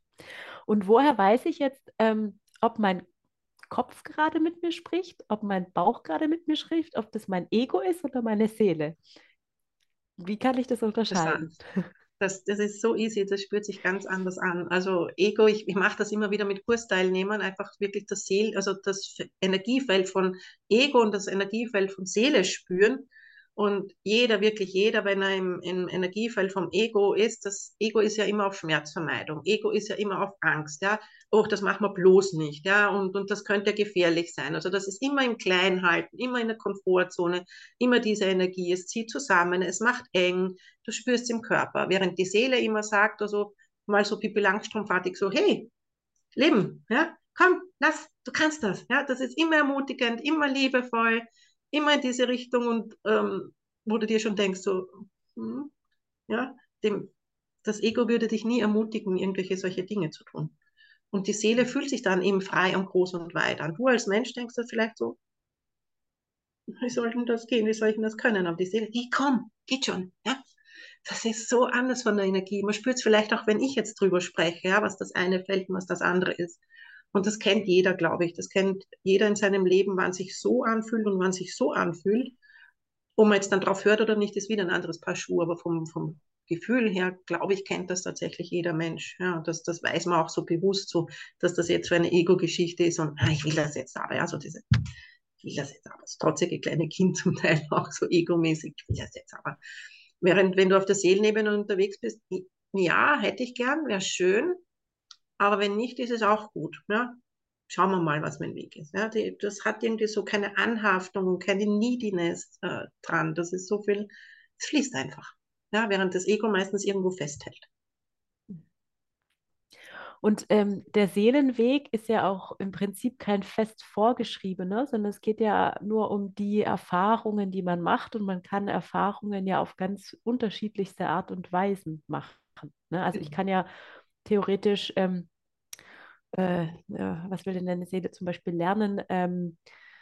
Und woher weiß ich jetzt, ähm, ob mein Kopf gerade mit mir spricht, ob mein Bauch gerade mit mir spricht, ob das mein Ego ist oder meine Seele? Wie kann ich das Interessant. unterscheiden? Das, das ist so easy, das spürt sich ganz anders an. Also Ego, ich, ich mache das immer wieder mit Kursteilnehmern, einfach wirklich das Seel, also das Energiefeld von Ego und das Energiefeld von Seele spüren. Und jeder, wirklich jeder, wenn er im, im Energiefeld vom Ego ist, das Ego ist ja immer auf Schmerzvermeidung. Ego ist ja immer auf Angst, ja. Oh, das machen wir bloß nicht, ja. Und, und das könnte gefährlich sein. Also das ist immer im Kleinhalten, immer in der Komfortzone, immer diese Energie. Es zieht zusammen, es macht eng, du spürst im Körper, während die Seele immer sagt, also mal so Pippi Langstrumpfartig so, hey, Leben, ja, komm, lass, du kannst das, ja, das ist immer ermutigend, immer liebevoll, immer in diese Richtung und ähm, wo du dir schon denkst, so, hm, ja, dem, das Ego würde dich nie ermutigen, irgendwelche solche Dinge zu tun. Und die Seele fühlt sich dann eben frei und groß und weit an. Du als Mensch denkst dann vielleicht so, wie soll denn das gehen, wie soll ich denn das können? Aber die Seele, hey, komm, geht schon, ja, das ist so anders von der Energie. Man spürt es vielleicht auch, wenn ich jetzt drüber spreche, ja, was das eine fällt und was das andere ist. Und das kennt jeder, glaube ich. Das kennt jeder in seinem Leben, wann sich so anfühlt und wann sich so anfühlt. Ob man jetzt dann drauf hört oder nicht, ist wieder ein anderes Paar Schuhe. Aber vom, vom Gefühl her, glaube ich, kennt das tatsächlich jeder Mensch. Ja, das, das weiß man auch so bewusst, so, dass das jetzt so eine Ego-Geschichte ist und ah, ich will das jetzt aber. Ja, so diese, ich will das jetzt aber. Das trotzige kleine Kind zum Teil auch so egomäßig, ich will das jetzt aber. Während wenn du auf der Seelenebene unterwegs bist, ja, hätte ich gern, wäre schön, aber wenn nicht, ist es auch gut. Ja? Schauen wir mal, was mein Weg ist. Ja? Die, das hat irgendwie so keine Anhaftung und keine Neediness äh, dran. Das ist so viel, es fließt einfach. Ja? Während das Ego meistens irgendwo festhält. Und ähm, der Seelenweg ist ja auch im Prinzip kein fest vorgeschriebener, sondern es geht ja nur um die Erfahrungen, die man macht. Und man kann Erfahrungen ja auf ganz unterschiedlichste Art und Weisen machen. Ne? Also ich kann ja theoretisch, ähm, äh, ja, was will denn deine Seele zum Beispiel lernen? Ähm,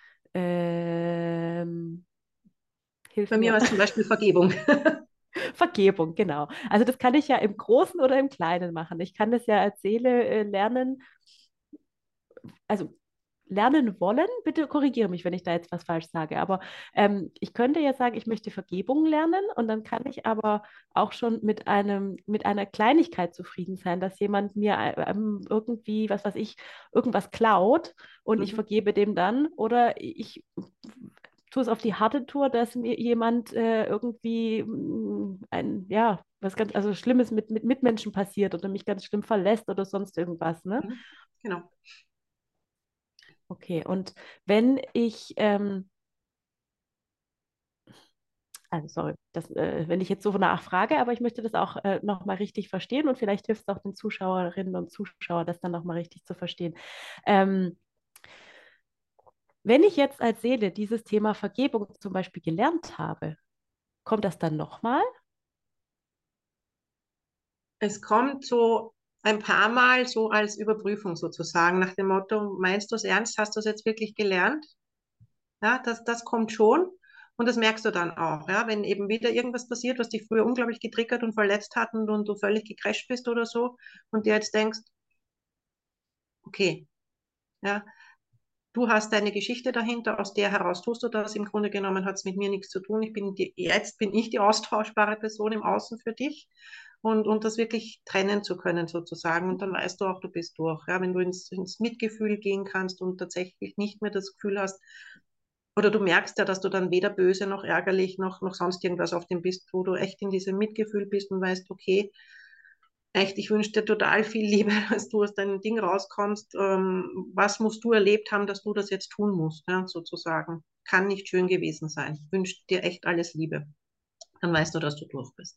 ähm, hilf Bei mir mir. war es zum Beispiel Vergebung. Vergebung, genau. Also das kann ich ja im Großen oder im Kleinen machen. Ich kann das ja als Seele äh, lernen, also lernen wollen. Bitte korrigiere mich, wenn ich da jetzt was falsch sage. Aber ähm, ich könnte ja sagen, ich möchte Vergebung lernen und dann kann ich aber auch schon mit einem, mit einer Kleinigkeit zufrieden sein, dass jemand mir äh, ähm, irgendwie, was weiß ich, irgendwas klaut und ich Mhm. vergebe dem dann oder ich tue es auf die harte Tour, dass mir jemand äh, irgendwie mh, ein, ja, was ganz, also Schlimmes mit, mit Mitmenschen passiert oder mich ganz schlimm verlässt oder sonst irgendwas, ne? Mhm. Genau. Okay, und wenn ich, ähm, also sorry, das, äh, wenn ich jetzt so nachfrage, aber ich möchte das auch äh, nochmal richtig verstehen und vielleicht hilft es auch den Zuschauerinnen und Zuschauern, das dann nochmal richtig zu verstehen. Ähm, wenn ich jetzt als Seele dieses Thema Vergebung zum Beispiel gelernt habe, kommt das dann nochmal? Es kommt so ein paar Mal so als Überprüfung sozusagen, nach dem Motto, meinst du es ernst? Hast du es jetzt wirklich gelernt? Ja, das, das kommt schon. Und das merkst du dann auch, ja, wenn eben wieder irgendwas passiert, was dich früher unglaublich getriggert und verletzt hat und, und du völlig gecrasht bist oder so und dir jetzt denkst, okay, ja, du hast deine Geschichte dahinter, aus der heraus tust du das. Im Grunde genommen hat es mit mir nichts zu tun. Ich bin die, jetzt bin ich die austauschbare Person im Außen für dich und, und das wirklich trennen zu können sozusagen. Und dann weißt du auch, du bist durch. Ja, wenn du ins, ins Mitgefühl gehen kannst und tatsächlich nicht mehr das Gefühl hast, oder du merkst ja, dass du dann weder böse noch ärgerlich noch, noch sonst irgendwas auf dem bist, wo du echt in diesem Mitgefühl bist und weißt, okay, echt, ich wünsche dir total viel Liebe, dass du aus deinem Ding rauskommst. Ähm, was musst du erlebt haben, dass du das jetzt tun musst, ja, sozusagen. Kann nicht schön gewesen sein. Ich wünsche dir echt alles Liebe. Dann weißt du, dass du durch bist.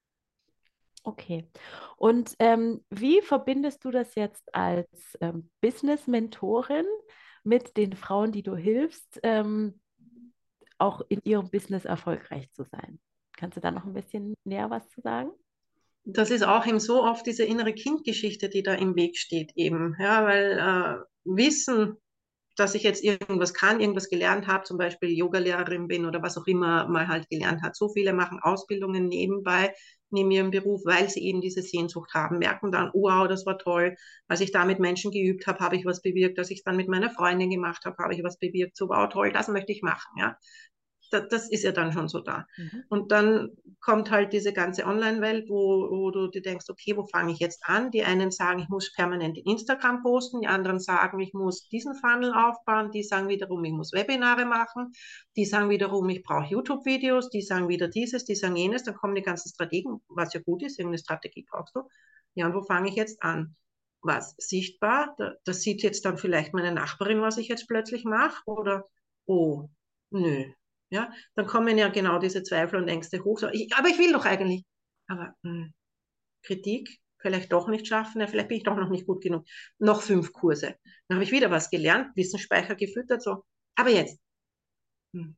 Okay. Und ähm, wie verbindest du das jetzt als ähm, Business-Mentorin mit den Frauen, die du hilfst, ähm, auch in ihrem Business erfolgreich zu sein? Kannst du da noch ein bisschen näher was zu sagen? Das ist auch eben so oft diese innere Kindgeschichte, die da im Weg steht eben. Ja, weil äh, Wissen, dass ich jetzt irgendwas kann, irgendwas gelernt habe, zum Beispiel Yogalehrerin bin oder was auch immer mal halt gelernt hat. So viele machen Ausbildungen nebenbei, neben ihrem Beruf, weil sie eben diese Sehnsucht haben, merken dann, oh, wow, das war toll. Als ich da mit Menschen geübt habe, habe ich was bewirkt. Als ich es dann mit meiner Freundin gemacht habe, habe ich was bewirkt. So, wow, toll, das möchte ich machen. Ja, das, das ist ja dann schon so da. Mhm. Und dann kommt halt diese ganze Online-Welt, wo, wo du dir denkst, okay, wo fange ich jetzt an? Die einen sagen, ich muss permanent in Instagram posten, die anderen sagen, ich muss diesen Funnel aufbauen, die sagen wiederum, ich muss Webinare machen, die sagen wiederum, ich brauche YouTube-Videos, die sagen wieder dieses, die sagen jenes, dann kommen die ganzen Strategen, was ja gut ist, irgendeine Strategie brauchst du. Ja, und wo fange ich jetzt an? Was sichtbar? Da, das sieht jetzt dann vielleicht meine Nachbarin, was ich jetzt plötzlich mache, oder oh, nö, ja, dann kommen ja genau diese Zweifel und Ängste hoch. So, ich, aber ich will doch eigentlich. Aber mh, Kritik, vielleicht doch nicht schaffen, ja, vielleicht bin ich doch noch nicht gut genug. Noch fünf Kurse. Dann habe ich wieder was gelernt, Wissensspeicher gefüttert, so. Aber jetzt, mh,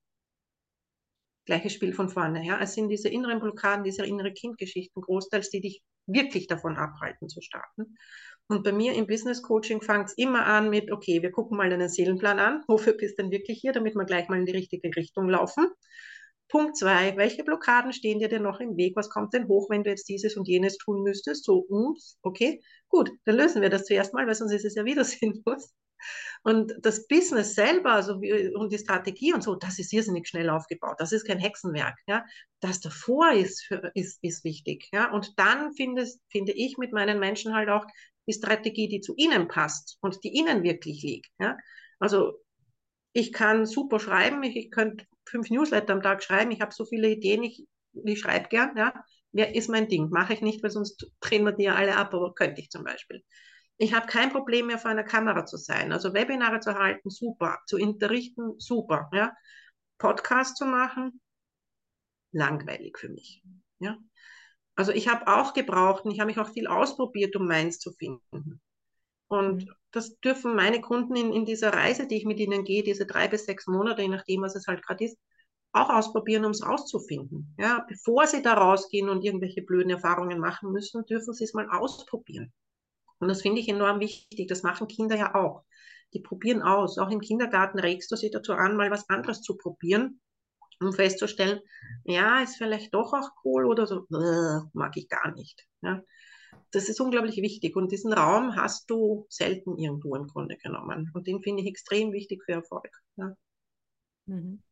gleiches Spiel von vorne. Ja? Es sind diese inneren Blockaden, diese innere Kindgeschichten großteils, die dich wirklich davon abhalten zu starten. Und bei mir im Business Coaching fängt es immer an mit, okay, wir gucken mal deinen Seelenplan an. Wofür bist du denn wirklich hier, damit wir gleich mal in die richtige Richtung laufen? Punkt zwei, welche Blockaden stehen dir denn noch im Weg? Was kommt denn hoch, wenn du jetzt dieses und jenes tun müsstest? So, ups, okay, gut, dann lösen wir das zuerst mal, weil sonst ist es ja wieder sinnlos. Und das Business selber, also wie, und die Strategie und so, das ist irrsinnig schnell aufgebaut. Das ist kein Hexenwerk. Ja. Das davor ist, für, ist, ist wichtig. Ja. Und dann finde, finde ich mit meinen Menschen halt auch die Strategie, die zu ihnen passt und die ihnen wirklich liegt. Ja. Also ich kann super schreiben, ich, ich könnte fünf Newsletter am Tag schreiben, ich habe so viele Ideen, ich, ich schreibe gern. Ja. Wer ist mein Ding? Mache ich nicht, weil sonst drehen wir die ja alle ab, aber könnte ich zum Beispiel. Ich habe kein Problem mehr vor einer Kamera zu sein. Also Webinare zu halten, super. Zu unterrichten, super. Ja. Podcast zu machen, langweilig für mich. Ja. Also ich habe auch gebraucht und ich habe mich auch viel ausprobiert, um meins zu finden. Und Mhm. das dürfen meine Kunden in, in dieser Reise, die ich mit ihnen gehe, diese drei bis sechs Monate, je nachdem, was es halt gerade ist, auch ausprobieren, um es rauszufinden. Ja, bevor sie da rausgehen und irgendwelche blöden Erfahrungen machen müssen, dürfen sie es mal ausprobieren. Und das finde ich enorm wichtig. Das machen Kinder ja auch. Die probieren aus. Auch im Kindergarten regst du sie dazu an, mal was anderes zu probieren, um festzustellen, ja, ist vielleicht doch auch cool oder so, äh, mag ich gar nicht. Ja. Das ist unglaublich wichtig. Und diesen Raum hast du selten irgendwo im Grunde genommen. Und den finde ich extrem wichtig für Erfolg. Ja. Mhm.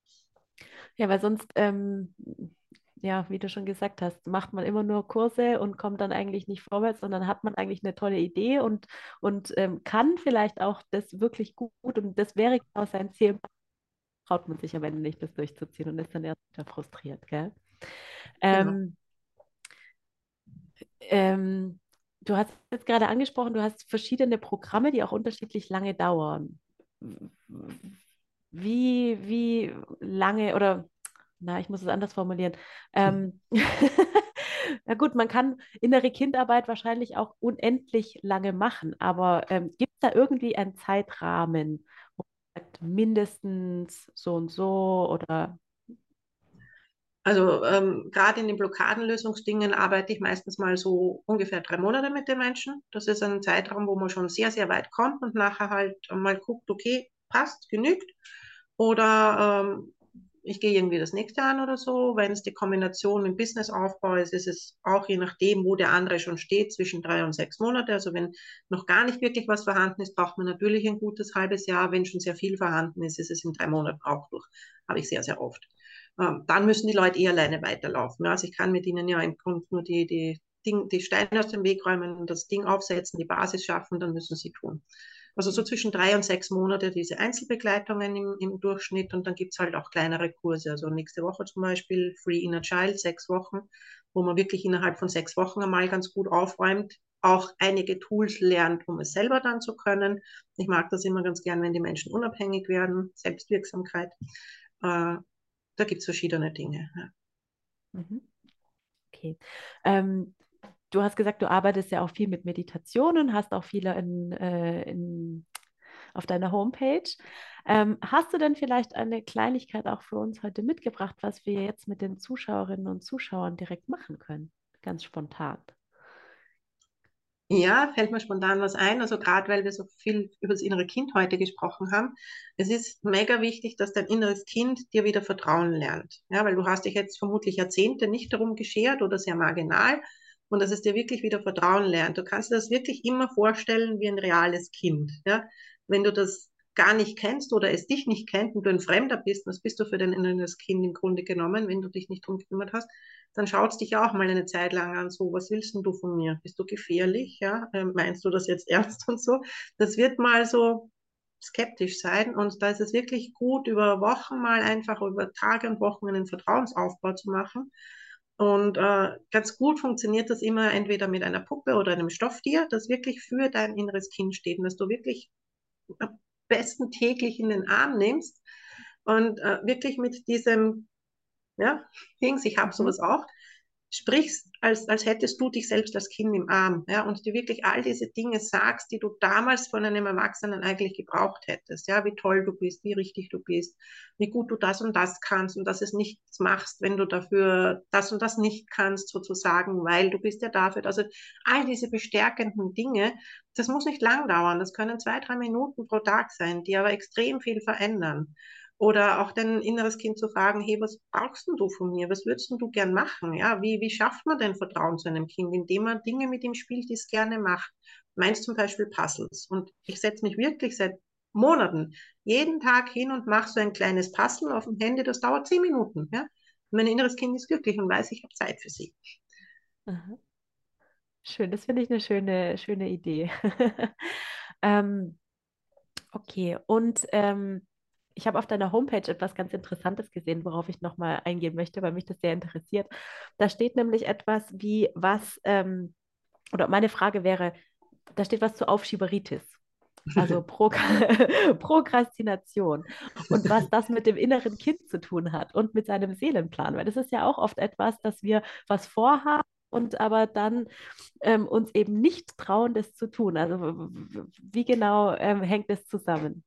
Ja, weil sonst, ähm, ja, wie du schon gesagt hast, macht man immer nur Kurse und kommt dann eigentlich nicht vorwärts, sondern hat man eigentlich eine tolle Idee und, und ähm, kann vielleicht auch das wirklich gut und das wäre genau sein Ziel, traut man sich am Ende nicht, das durchzuziehen und ist dann erst wieder frustriert, gell? Genau. Ähm, ähm, Du hast jetzt gerade angesprochen, du hast verschiedene Programme, die auch unterschiedlich lange dauern. Wie, wie lange oder, na, ich muss es anders formulieren. Ähm, na gut, man kann innere Kindarbeit wahrscheinlich auch unendlich lange machen, aber ähm, gibt es da irgendwie einen Zeitrahmen, wo man sagt, mindestens so und so oder? Also ähm, gerade in den Blockadenlösungsdingen arbeite ich meistens mal so ungefähr drei Monate mit den Menschen. Das ist ein Zeitraum, wo man schon sehr, sehr weit kommt und nachher halt mal guckt, okay, passt, genügt. Oder ähm, ich gehe irgendwie das nächste an oder so. Wenn es die Kombination im Businessaufbau ist, ist es auch je nachdem, wo der andere schon steht, zwischen drei und sechs Monate. Also wenn noch gar nicht wirklich was vorhanden ist, braucht man natürlich ein gutes halbes Jahr. Wenn schon sehr viel vorhanden ist, ist es in drei Monaten auch durch. Habe ich sehr, sehr oft. Ähm, dann müssen die Leute eh alleine weiterlaufen. Also ich kann mit ihnen ja im Grunde nur die, die, Ding, die Steine aus dem Weg räumen und das Ding aufsetzen, die Basis schaffen, dann müssen sie tun. Also so zwischen drei und sechs Monate diese Einzelbegleitungen im, im Durchschnitt und dann gibt es halt auch kleinere Kurse. Also nächste Woche zum Beispiel Free Inner Child, sechs Wochen, wo man wirklich innerhalb von sechs Wochen einmal ganz gut aufräumt, auch einige Tools lernt, um es selber dann zu können. Ich mag das immer ganz gern, wenn die Menschen unabhängig werden, Selbstwirksamkeit. Äh, Da gibt es verschiedene Dinge. Ja. Mhm. Okay. Ähm, Du hast gesagt, du arbeitest ja auch viel mit Meditationen, hast auch viele in, äh, in, auf deiner Homepage. Ähm, hast du denn vielleicht eine Kleinigkeit auch für uns heute mitgebracht, was wir jetzt mit den Zuschauerinnen und Zuschauern direkt machen können? Ganz spontan. Ja, fällt mir spontan was ein. Also gerade weil wir so viel über das innere Kind heute gesprochen haben. Es ist mega wichtig, dass dein inneres Kind dir wieder Vertrauen lernt. Ja, weil du hast dich jetzt vermutlich Jahrzehnte nicht darum geschert oder sehr marginal und dass es dir wirklich wieder Vertrauen lernt. Du kannst dir das wirklich immer vorstellen wie ein reales Kind. Ja, wenn du das gar nicht kennst oder es dich nicht kennt und du ein Fremder bist, das bist du für dein inneres Kind im Grunde genommen, wenn du dich nicht drum gekümmert hast, dann schaut es dich auch mal eine Zeit lang an, so, was willst denn du von mir? Bist du gefährlich? Ja? Ähm, meinst du das jetzt ernst und so? Das wird mal so skeptisch sein und da ist es wirklich gut, über Wochen mal einfach, über Tage und Wochen einen Vertrauensaufbau zu machen. Und äh, ganz gut funktioniert das immer entweder mit einer Puppe oder einem Stofftier, das wirklich für dein inneres Kind steht und dass du wirklich am besten täglich in den Arm nimmst und äh, wirklich mit diesem, ja, Dings, ich habe Mhm. sowas auch, sprichst, als, als hättest du dich selbst als Kind im Arm, ja, und dir wirklich all diese Dinge sagst, die du damals von einem Erwachsenen eigentlich gebraucht hättest, ja, wie toll du bist, wie richtig du bist, wie gut du das und das kannst und dass es nichts machst, wenn du dafür das und das nicht kannst, sozusagen, weil du bist ja dafür, also all diese bestärkenden Dinge, das muss nicht lang dauern, das können zwei, drei Minuten pro Tag sein, die aber extrem viel verändern. Oder auch dein inneres Kind zu fragen, hey, was brauchst denn du von mir? Was würdest denn du gern machen? Ja, wie, wie schafft man denn Vertrauen zu einem Kind, indem man Dinge mit ihm spielt, die es gerne macht? Meins zum Beispiel Puzzles. Und ich setze mich wirklich seit Monaten jeden Tag hin und mache so ein kleines Puzzle auf dem Handy. Das dauert zehn Minuten. Ja? Und mein inneres Kind ist glücklich und weiß, ich habe Zeit für sie. Aha. Schön, das finde ich eine schöne, schöne Idee. Ähm, okay, und ähm, ich habe auf deiner Homepage etwas ganz Interessantes gesehen, worauf ich nochmal eingehen möchte, weil mich das sehr interessiert. Da steht nämlich etwas wie, was, ähm, oder meine Frage wäre, da steht was zu Aufschieberitis, also Pro Prokrastination und was das mit dem inneren Kind zu tun hat und mit seinem Seelenplan, weil das ist ja auch oft etwas, dass wir was vorhaben und aber dann ähm, uns eben nicht trauen, das zu tun. Also w- w- wie genau ähm, hängt das zusammen?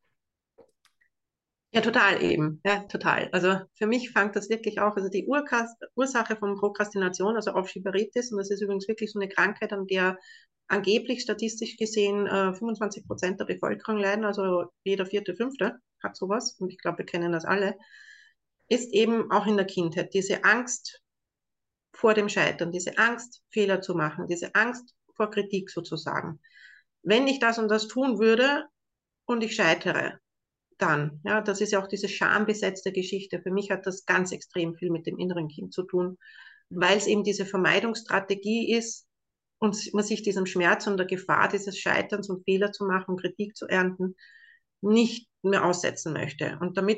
Ja, total eben. Ja, total. Also für mich fängt das wirklich auch, also die Urkas Ursache von Prokrastination, also Aufschieberitis, und das ist übrigens wirklich so eine Krankheit, an der angeblich statistisch gesehen äh, fünfundzwanzig Prozent der Bevölkerung leiden, also jeder vierte, fünfte hat sowas, und ich glaube, wir kennen das alle, ist eben auch in der Kindheit diese Angst vor dem Scheitern, diese Angst, Fehler zu machen, diese Angst vor Kritik sozusagen. Wenn ich das und das tun würde und ich scheitere, dann. Ja, das ist ja auch diese schambesetzte Geschichte. Für mich hat das ganz extrem viel mit dem inneren Kind zu tun, weil es eben diese Vermeidungsstrategie ist und man sich diesem Schmerz und der Gefahr dieses Scheiterns und Fehler zu machen, Kritik zu ernten, nicht mehr aussetzen möchte. Und damit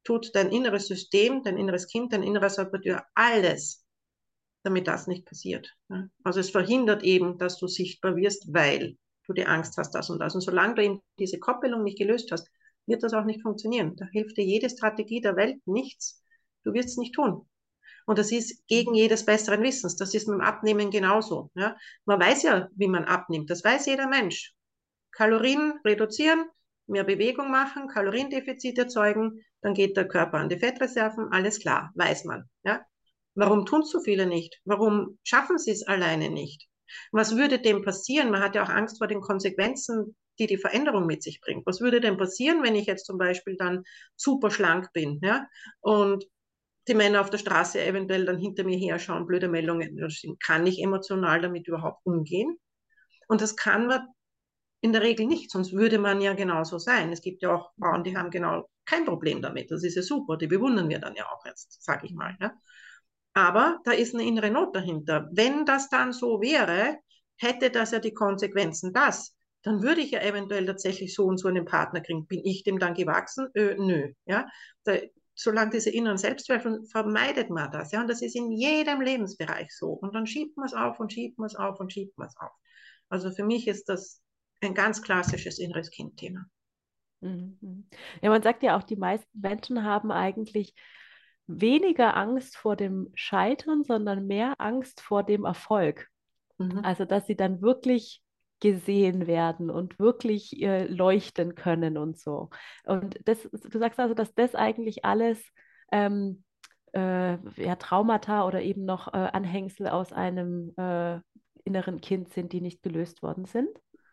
tut dein inneres System, dein inneres Kind, dein innerer Saboteur alles, damit das nicht passiert. Ja? Also es verhindert eben, dass du sichtbar wirst, weil du die Angst hast, das und das. Und solange du eben diese Koppelung nicht gelöst hast, wird das auch nicht funktionieren. Da hilft dir jede Strategie der Welt nichts. Du wirst es nicht tun. Und das ist gegen jedes besseren Wissens. Das ist mit dem Abnehmen genauso. Ja? Man weiß ja, wie man abnimmt. Das weiß jeder Mensch. Kalorien reduzieren, mehr Bewegung machen, Kaloriendefizit erzeugen, dann geht der Körper an die Fettreserven, alles klar, weiß man. Ja? Warum tun so viele nicht? Warum schaffen sie es alleine nicht? Was würde dem passieren? Man hat ja auch Angst vor den Konsequenzen, die die Veränderung mit sich bringt. Was würde denn passieren, wenn ich jetzt zum Beispiel dann super schlank bin, ja? Und die Männer auf der Straße eventuell dann hinter mir herschauen, blöde Meldungen, kann ich emotional damit überhaupt umgehen? Und das kann man in der Regel nicht, sonst würde man ja genauso sein. Es gibt ja auch Frauen, die haben genau kein Problem damit. Das ist ja super, die bewundern wir dann ja auch jetzt, sage ich mal. Ja? Aber da ist eine innere Not dahinter. Wenn das dann so wäre, hätte das ja die Konsequenzen, das, dann würde ich ja eventuell tatsächlich so und so einen Partner kriegen. Bin ich dem dann gewachsen? Ö, nö. Ja? Da, solange diese inneren Selbstzweifel, vermeidet man das. Ja? Und das ist in jedem Lebensbereich so. Und dann schiebt man es auf und schiebt man es auf und schiebt man es auf. Also für mich ist das ein ganz klassisches inneres Kind-Thema. Mhm. Ja, man sagt ja auch, die meisten Menschen haben eigentlich weniger Angst vor dem Scheitern, sondern mehr Angst vor dem Erfolg. Mhm. Also, dass sie dann wirklich gesehen werden und wirklich äh, leuchten können und so. Und das, du sagst also, dass das eigentlich alles ähm, äh, ja, Traumata oder eben noch äh, Anhängsel aus einem äh, inneren Kind sind, die nicht gelöst worden sind.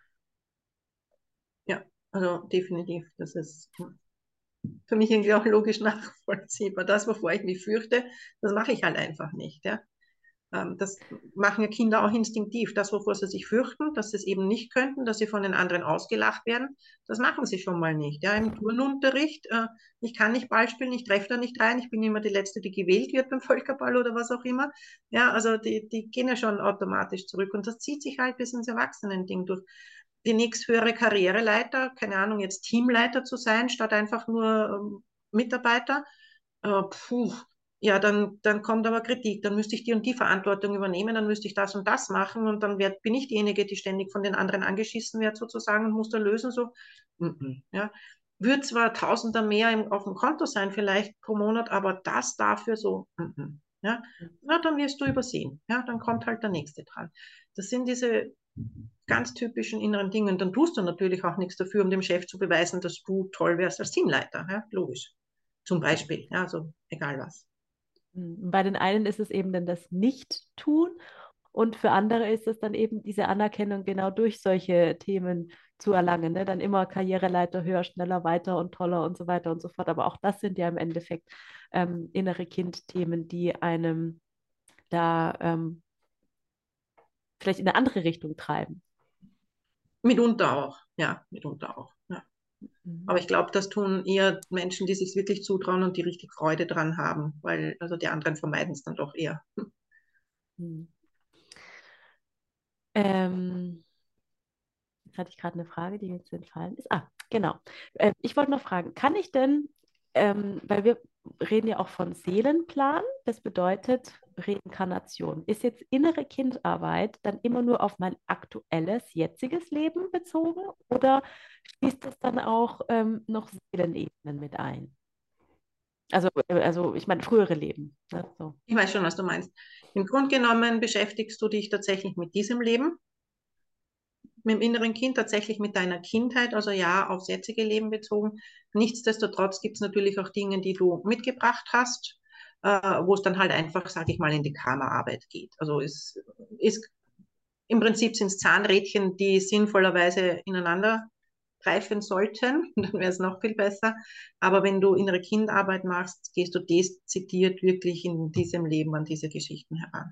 Ja, also definitiv. Das ist für mich irgendwie auch logisch nachvollziehbar. Das, wovor ich mich fürchte, das mache ich halt einfach nicht. Ja? Das machen ja Kinder auch instinktiv. Das, wovor sie sich fürchten, dass sie es eben nicht könnten, dass sie von den anderen ausgelacht werden, das machen sie schon mal nicht. Ja, im Turnunterricht, äh, ich kann nicht Ball spielen, ich treffe da nicht rein, ich bin immer die Letzte, die gewählt wird beim Völkerball oder was auch immer. Ja, also die, die gehen ja schon automatisch zurück und das zieht sich halt bis ins Erwachsenending durch. Die nächsthöhere Karriereleiter, keine Ahnung, jetzt Teamleiter zu sein, statt einfach nur ähm, Mitarbeiter, äh, puh, ja, dann, dann kommt aber Kritik, dann müsste ich die und die Verantwortung übernehmen, dann müsste ich das und das machen und dann werd, bin ich diejenige, die ständig von den anderen angeschissen wird sozusagen und muss da lösen, so. Mm-mm, ja. Wird zwar Tausender mehr im, auf dem Konto sein vielleicht pro Monat, aber das dafür so, mm-mm, ja. Na, dann wirst du übersehen, ja, dann kommt halt der Nächste dran. Das sind diese ganz typischen inneren Dinge und dann tust du natürlich auch nichts dafür, um dem Chef zu beweisen, dass du toll wärst als Teamleiter, ja, logisch. Zum Beispiel, ja, also egal was. Mhm. Bei den einen ist es eben dann das Nicht-Tun und für andere ist es dann eben diese Anerkennung genau durch solche Themen zu erlangen. Ne? Dann immer Karriereleiter höher, schneller, weiter und toller und so weiter und so fort. Aber auch das sind ja im Endeffekt ähm, innere Kind-Themen, die einem da ähm, vielleicht in eine andere Richtung treiben. Mitunter auch, ja, mitunter auch. Ja. Mhm. Aber ich glaube, das tun eher Menschen, die sich wirklich zutrauen und die richtig Freude dran haben, weil also die anderen vermeiden es dann doch eher. Mhm. Ähm, Jetzt hatte ich gerade eine Frage, die mir jetzt entfallen ist. Ah, genau. Äh, ich wollte noch fragen, kann ich denn, ähm, weil wir reden ja auch von Seelenplan, das bedeutet Reinkarnation. Ist jetzt innere Kindarbeit dann immer nur auf mein aktuelles, jetziges Leben bezogen oder schließt das dann auch ähm, noch Seelenebenen mit ein? Also, äh, also ich meine, frühere Leben. Ne? So. Ich weiß schon, was du meinst. Im Grunde genommen beschäftigst du dich tatsächlich mit diesem Leben, mit dem inneren Kind, tatsächlich mit deiner Kindheit, also ja, aufs jetzige Leben bezogen. Nichtsdestotrotz gibt es natürlich auch Dinge, die du mitgebracht hast, äh, wo es dann halt einfach, sage ich mal, in die Karma-Arbeit geht. Also es ist im Prinzip sind es Zahnrädchen, die sinnvollerweise ineinander greifen sollten, dann wäre es noch viel besser. Aber wenn du innere Kindarbeit machst, gehst du dezidiert wirklich in diesem Leben an diese Geschichten heran.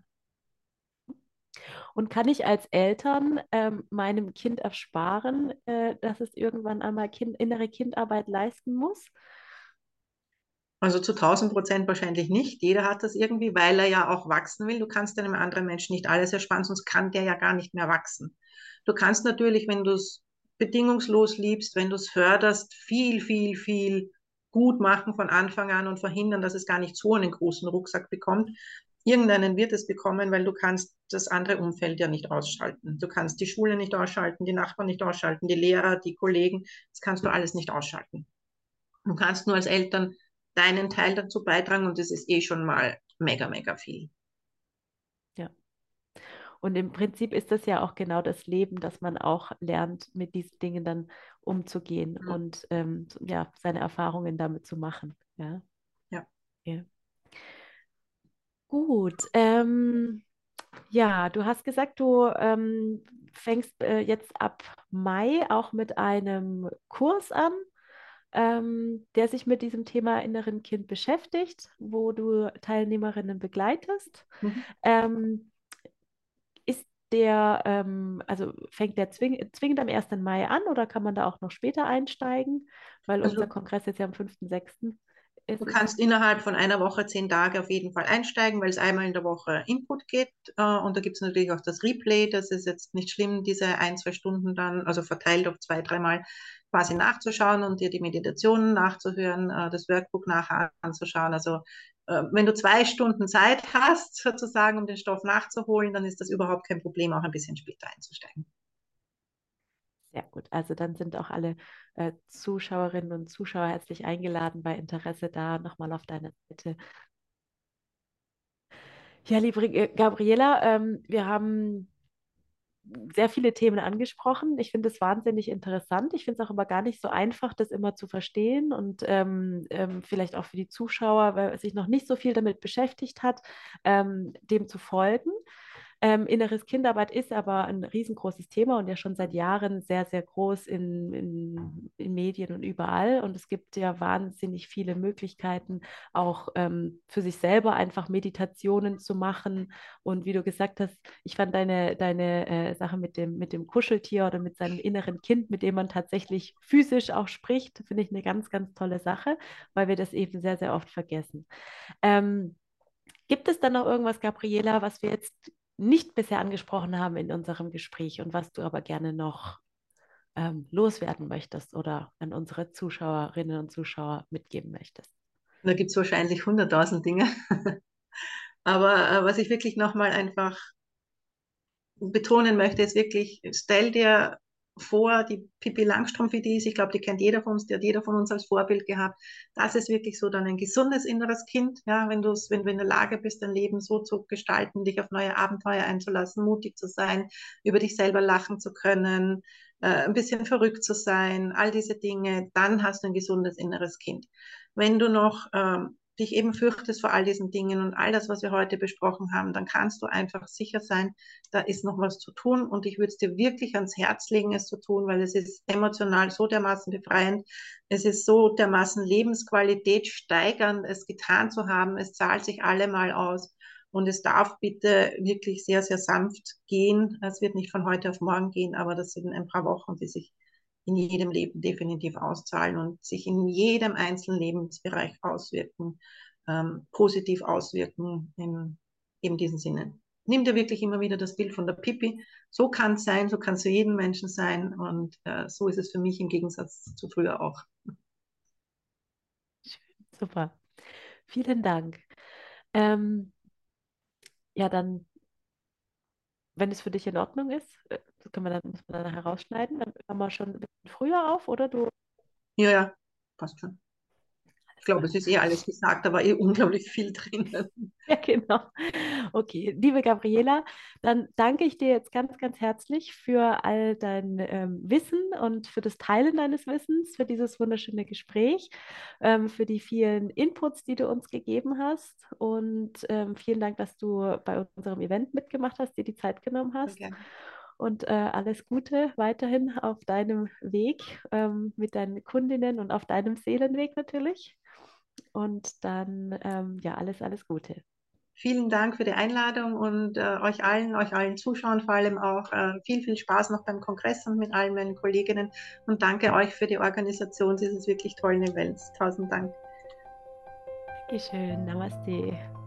Und kann ich als Eltern ähm, meinem Kind ersparen, äh, dass es irgendwann einmal kind, innere Kindarbeit leisten muss? Also zu tausend Prozent wahrscheinlich nicht. Jeder hat das irgendwie, weil er ja auch wachsen will. Du kannst einem anderen Menschen nicht alles ersparen, sonst kann der ja gar nicht mehr wachsen. Du kannst natürlich, wenn du es bedingungslos liebst, wenn du es förderst, viel, viel, viel gut machen von Anfang an und verhindern, dass es gar nicht so einen großen Rucksack bekommt. Irgendeinen wird es bekommen, weil du kannst das andere Umfeld ja nicht ausschalten. Du kannst die Schule nicht ausschalten, die Nachbarn nicht ausschalten, die Lehrer, die Kollegen. Das kannst du alles nicht ausschalten. Du kannst nur als Eltern deinen Teil dazu beitragen und das ist eh schon mal mega, mega viel. Ja. Und im Prinzip ist das ja auch genau das Leben, dass man auch lernt, mit diesen Dingen dann umzugehen Mhm. und ähm, ja, seine Erfahrungen damit zu machen. Ja, Ja. ja. Gut. Ähm, ja, du hast gesagt, du ähm, fängst äh, jetzt ab Mai auch mit einem Kurs an, ähm, der sich mit diesem Thema inneren Kind beschäftigt, wo du Teilnehmerinnen begleitest. Mhm. Ähm, ist der, ähm, also fängt der zwing zwingend am ersten Mai an oder kann man da auch noch später einsteigen? Weil unser Also Kongress jetzt ja am fünften sechsten du ist. Es, kannst innerhalb von einer Woche, zehn Tage auf jeden Fall einsteigen, weil es einmal in der Woche Input gibt. Äh, und da gibt es natürlich auch das Replay. Das ist jetzt nicht schlimm, diese ein, zwei Stunden dann, also verteilt auf zwei, dreimal quasi nachzuschauen und dir die Meditationen nachzuhören, äh, das Workbook nachher anzuschauen. Also äh, wenn du zwei Stunden Zeit hast, sozusagen, um den Stoff nachzuholen, dann ist das überhaupt kein Problem, auch ein bisschen später einzusteigen. sehr gut. Also dann sind auch alle äh, Zuschauerinnen und Zuschauer herzlich eingeladen, bei Interesse da nochmal auf deiner Seite. Ja, liebe G- Gabriela, ähm, wir haben sehr viele Themen angesprochen. Ich finde es wahnsinnig interessant. Ich finde es auch immer gar nicht so einfach, das immer zu verstehen und ähm, ähm, vielleicht auch für die Zuschauer, wer sich noch nicht so viel damit beschäftigt hat, ähm, dem zu folgen. Ähm, inneres Kinderarbeit ist aber ein riesengroßes Thema und ja schon seit Jahren sehr, sehr groß in, in, in Medien und überall. Und es gibt ja wahnsinnig viele Möglichkeiten, auch ähm, für sich selber einfach Meditationen zu machen. Und wie du gesagt hast, ich fand deine, deine äh, Sache mit dem, mit dem Kuscheltier oder mit seinem inneren Kind, mit dem man tatsächlich physisch auch spricht, finde ich eine ganz, ganz tolle Sache, weil wir das eben sehr, sehr oft vergessen. Ähm, Gibt es dann noch irgendwas, Gabriela, was wir jetzt nicht bisher angesprochen haben in unserem Gespräch und was du aber gerne noch ähm, loswerden möchtest oder an unsere Zuschauerinnen und Zuschauer mitgeben möchtest? Da gibt es wahrscheinlich hunderttausend Dinge. Aber äh, was ich wirklich nochmal einfach betonen möchte, ist wirklich, stell dir vor, die Pippi Langstrumpf-Idee, ich glaube, die kennt jeder von uns, die hat jeder von uns als Vorbild gehabt. Das ist wirklich so dann ein gesundes inneres Kind, ja, wenn du wenn du in der Lage bist, dein Leben so zu gestalten, dich auf neue Abenteuer einzulassen, mutig zu sein, über dich selber lachen zu können, äh, ein bisschen verrückt zu sein, all diese Dinge, dann hast du ein gesundes inneres Kind. Wenn du noch ähm, dich eben fürchtest vor all diesen Dingen und all das, was wir heute besprochen haben, dann kannst du einfach sicher sein, da ist noch was zu tun und ich würde es dir wirklich ans Herz legen, es zu tun, weil es ist emotional so dermaßen befreiend, es ist so dermaßen Lebensqualität steigernd, es getan zu haben, es zahlt sich allemal aus und es darf bitte wirklich sehr, sehr sanft gehen. Es wird nicht von heute auf morgen gehen, aber das sind ein paar Wochen, die sich in jedem Leben definitiv auszahlen und sich in jedem einzelnen Lebensbereich auswirken, ähm, positiv auswirken in eben diesem Sinne. Nimm dir wirklich immer wieder das Bild von der Pippi. So kann es sein, so kann es für jeden Menschen sein und äh, so ist es für mich im Gegensatz zu früher auch. Super. Vielen Dank. Ähm, ja, dann, wenn es für dich in Ordnung ist, äh, das können wir dann, muss man dann herausschneiden, dann hören wir schon ein bisschen früher auf, oder du? Ja, ja, passt schon. Ich Alles glaube, klar. es ist eh alles gesagt, da war eh unglaublich viel drinnen. Ja, genau. Okay, liebe Gabriela, dann danke ich dir jetzt ganz, ganz herzlich für all dein ähm, Wissen und für das Teilen deines Wissens, für dieses wunderschöne Gespräch, ähm, für die vielen Inputs, die du uns gegeben hast. Und ähm, vielen Dank, dass du bei unserem Event mitgemacht hast, dir die Zeit genommen Sehr hast. gerne. Und äh, alles Gute weiterhin auf deinem Weg ähm, mit deinen Kundinnen und auf deinem Seelenweg natürlich. Und dann, ähm, ja, alles, alles Gute. Vielen Dank für die Einladung und äh, euch allen, euch allen Zuschauern vor allem auch äh, viel, viel Spaß noch beim Kongress und mit allen meinen Kolleginnen und danke euch für die Organisation dieses wirklich tollen Events. Tausend Dank. Dankeschön. Namaste.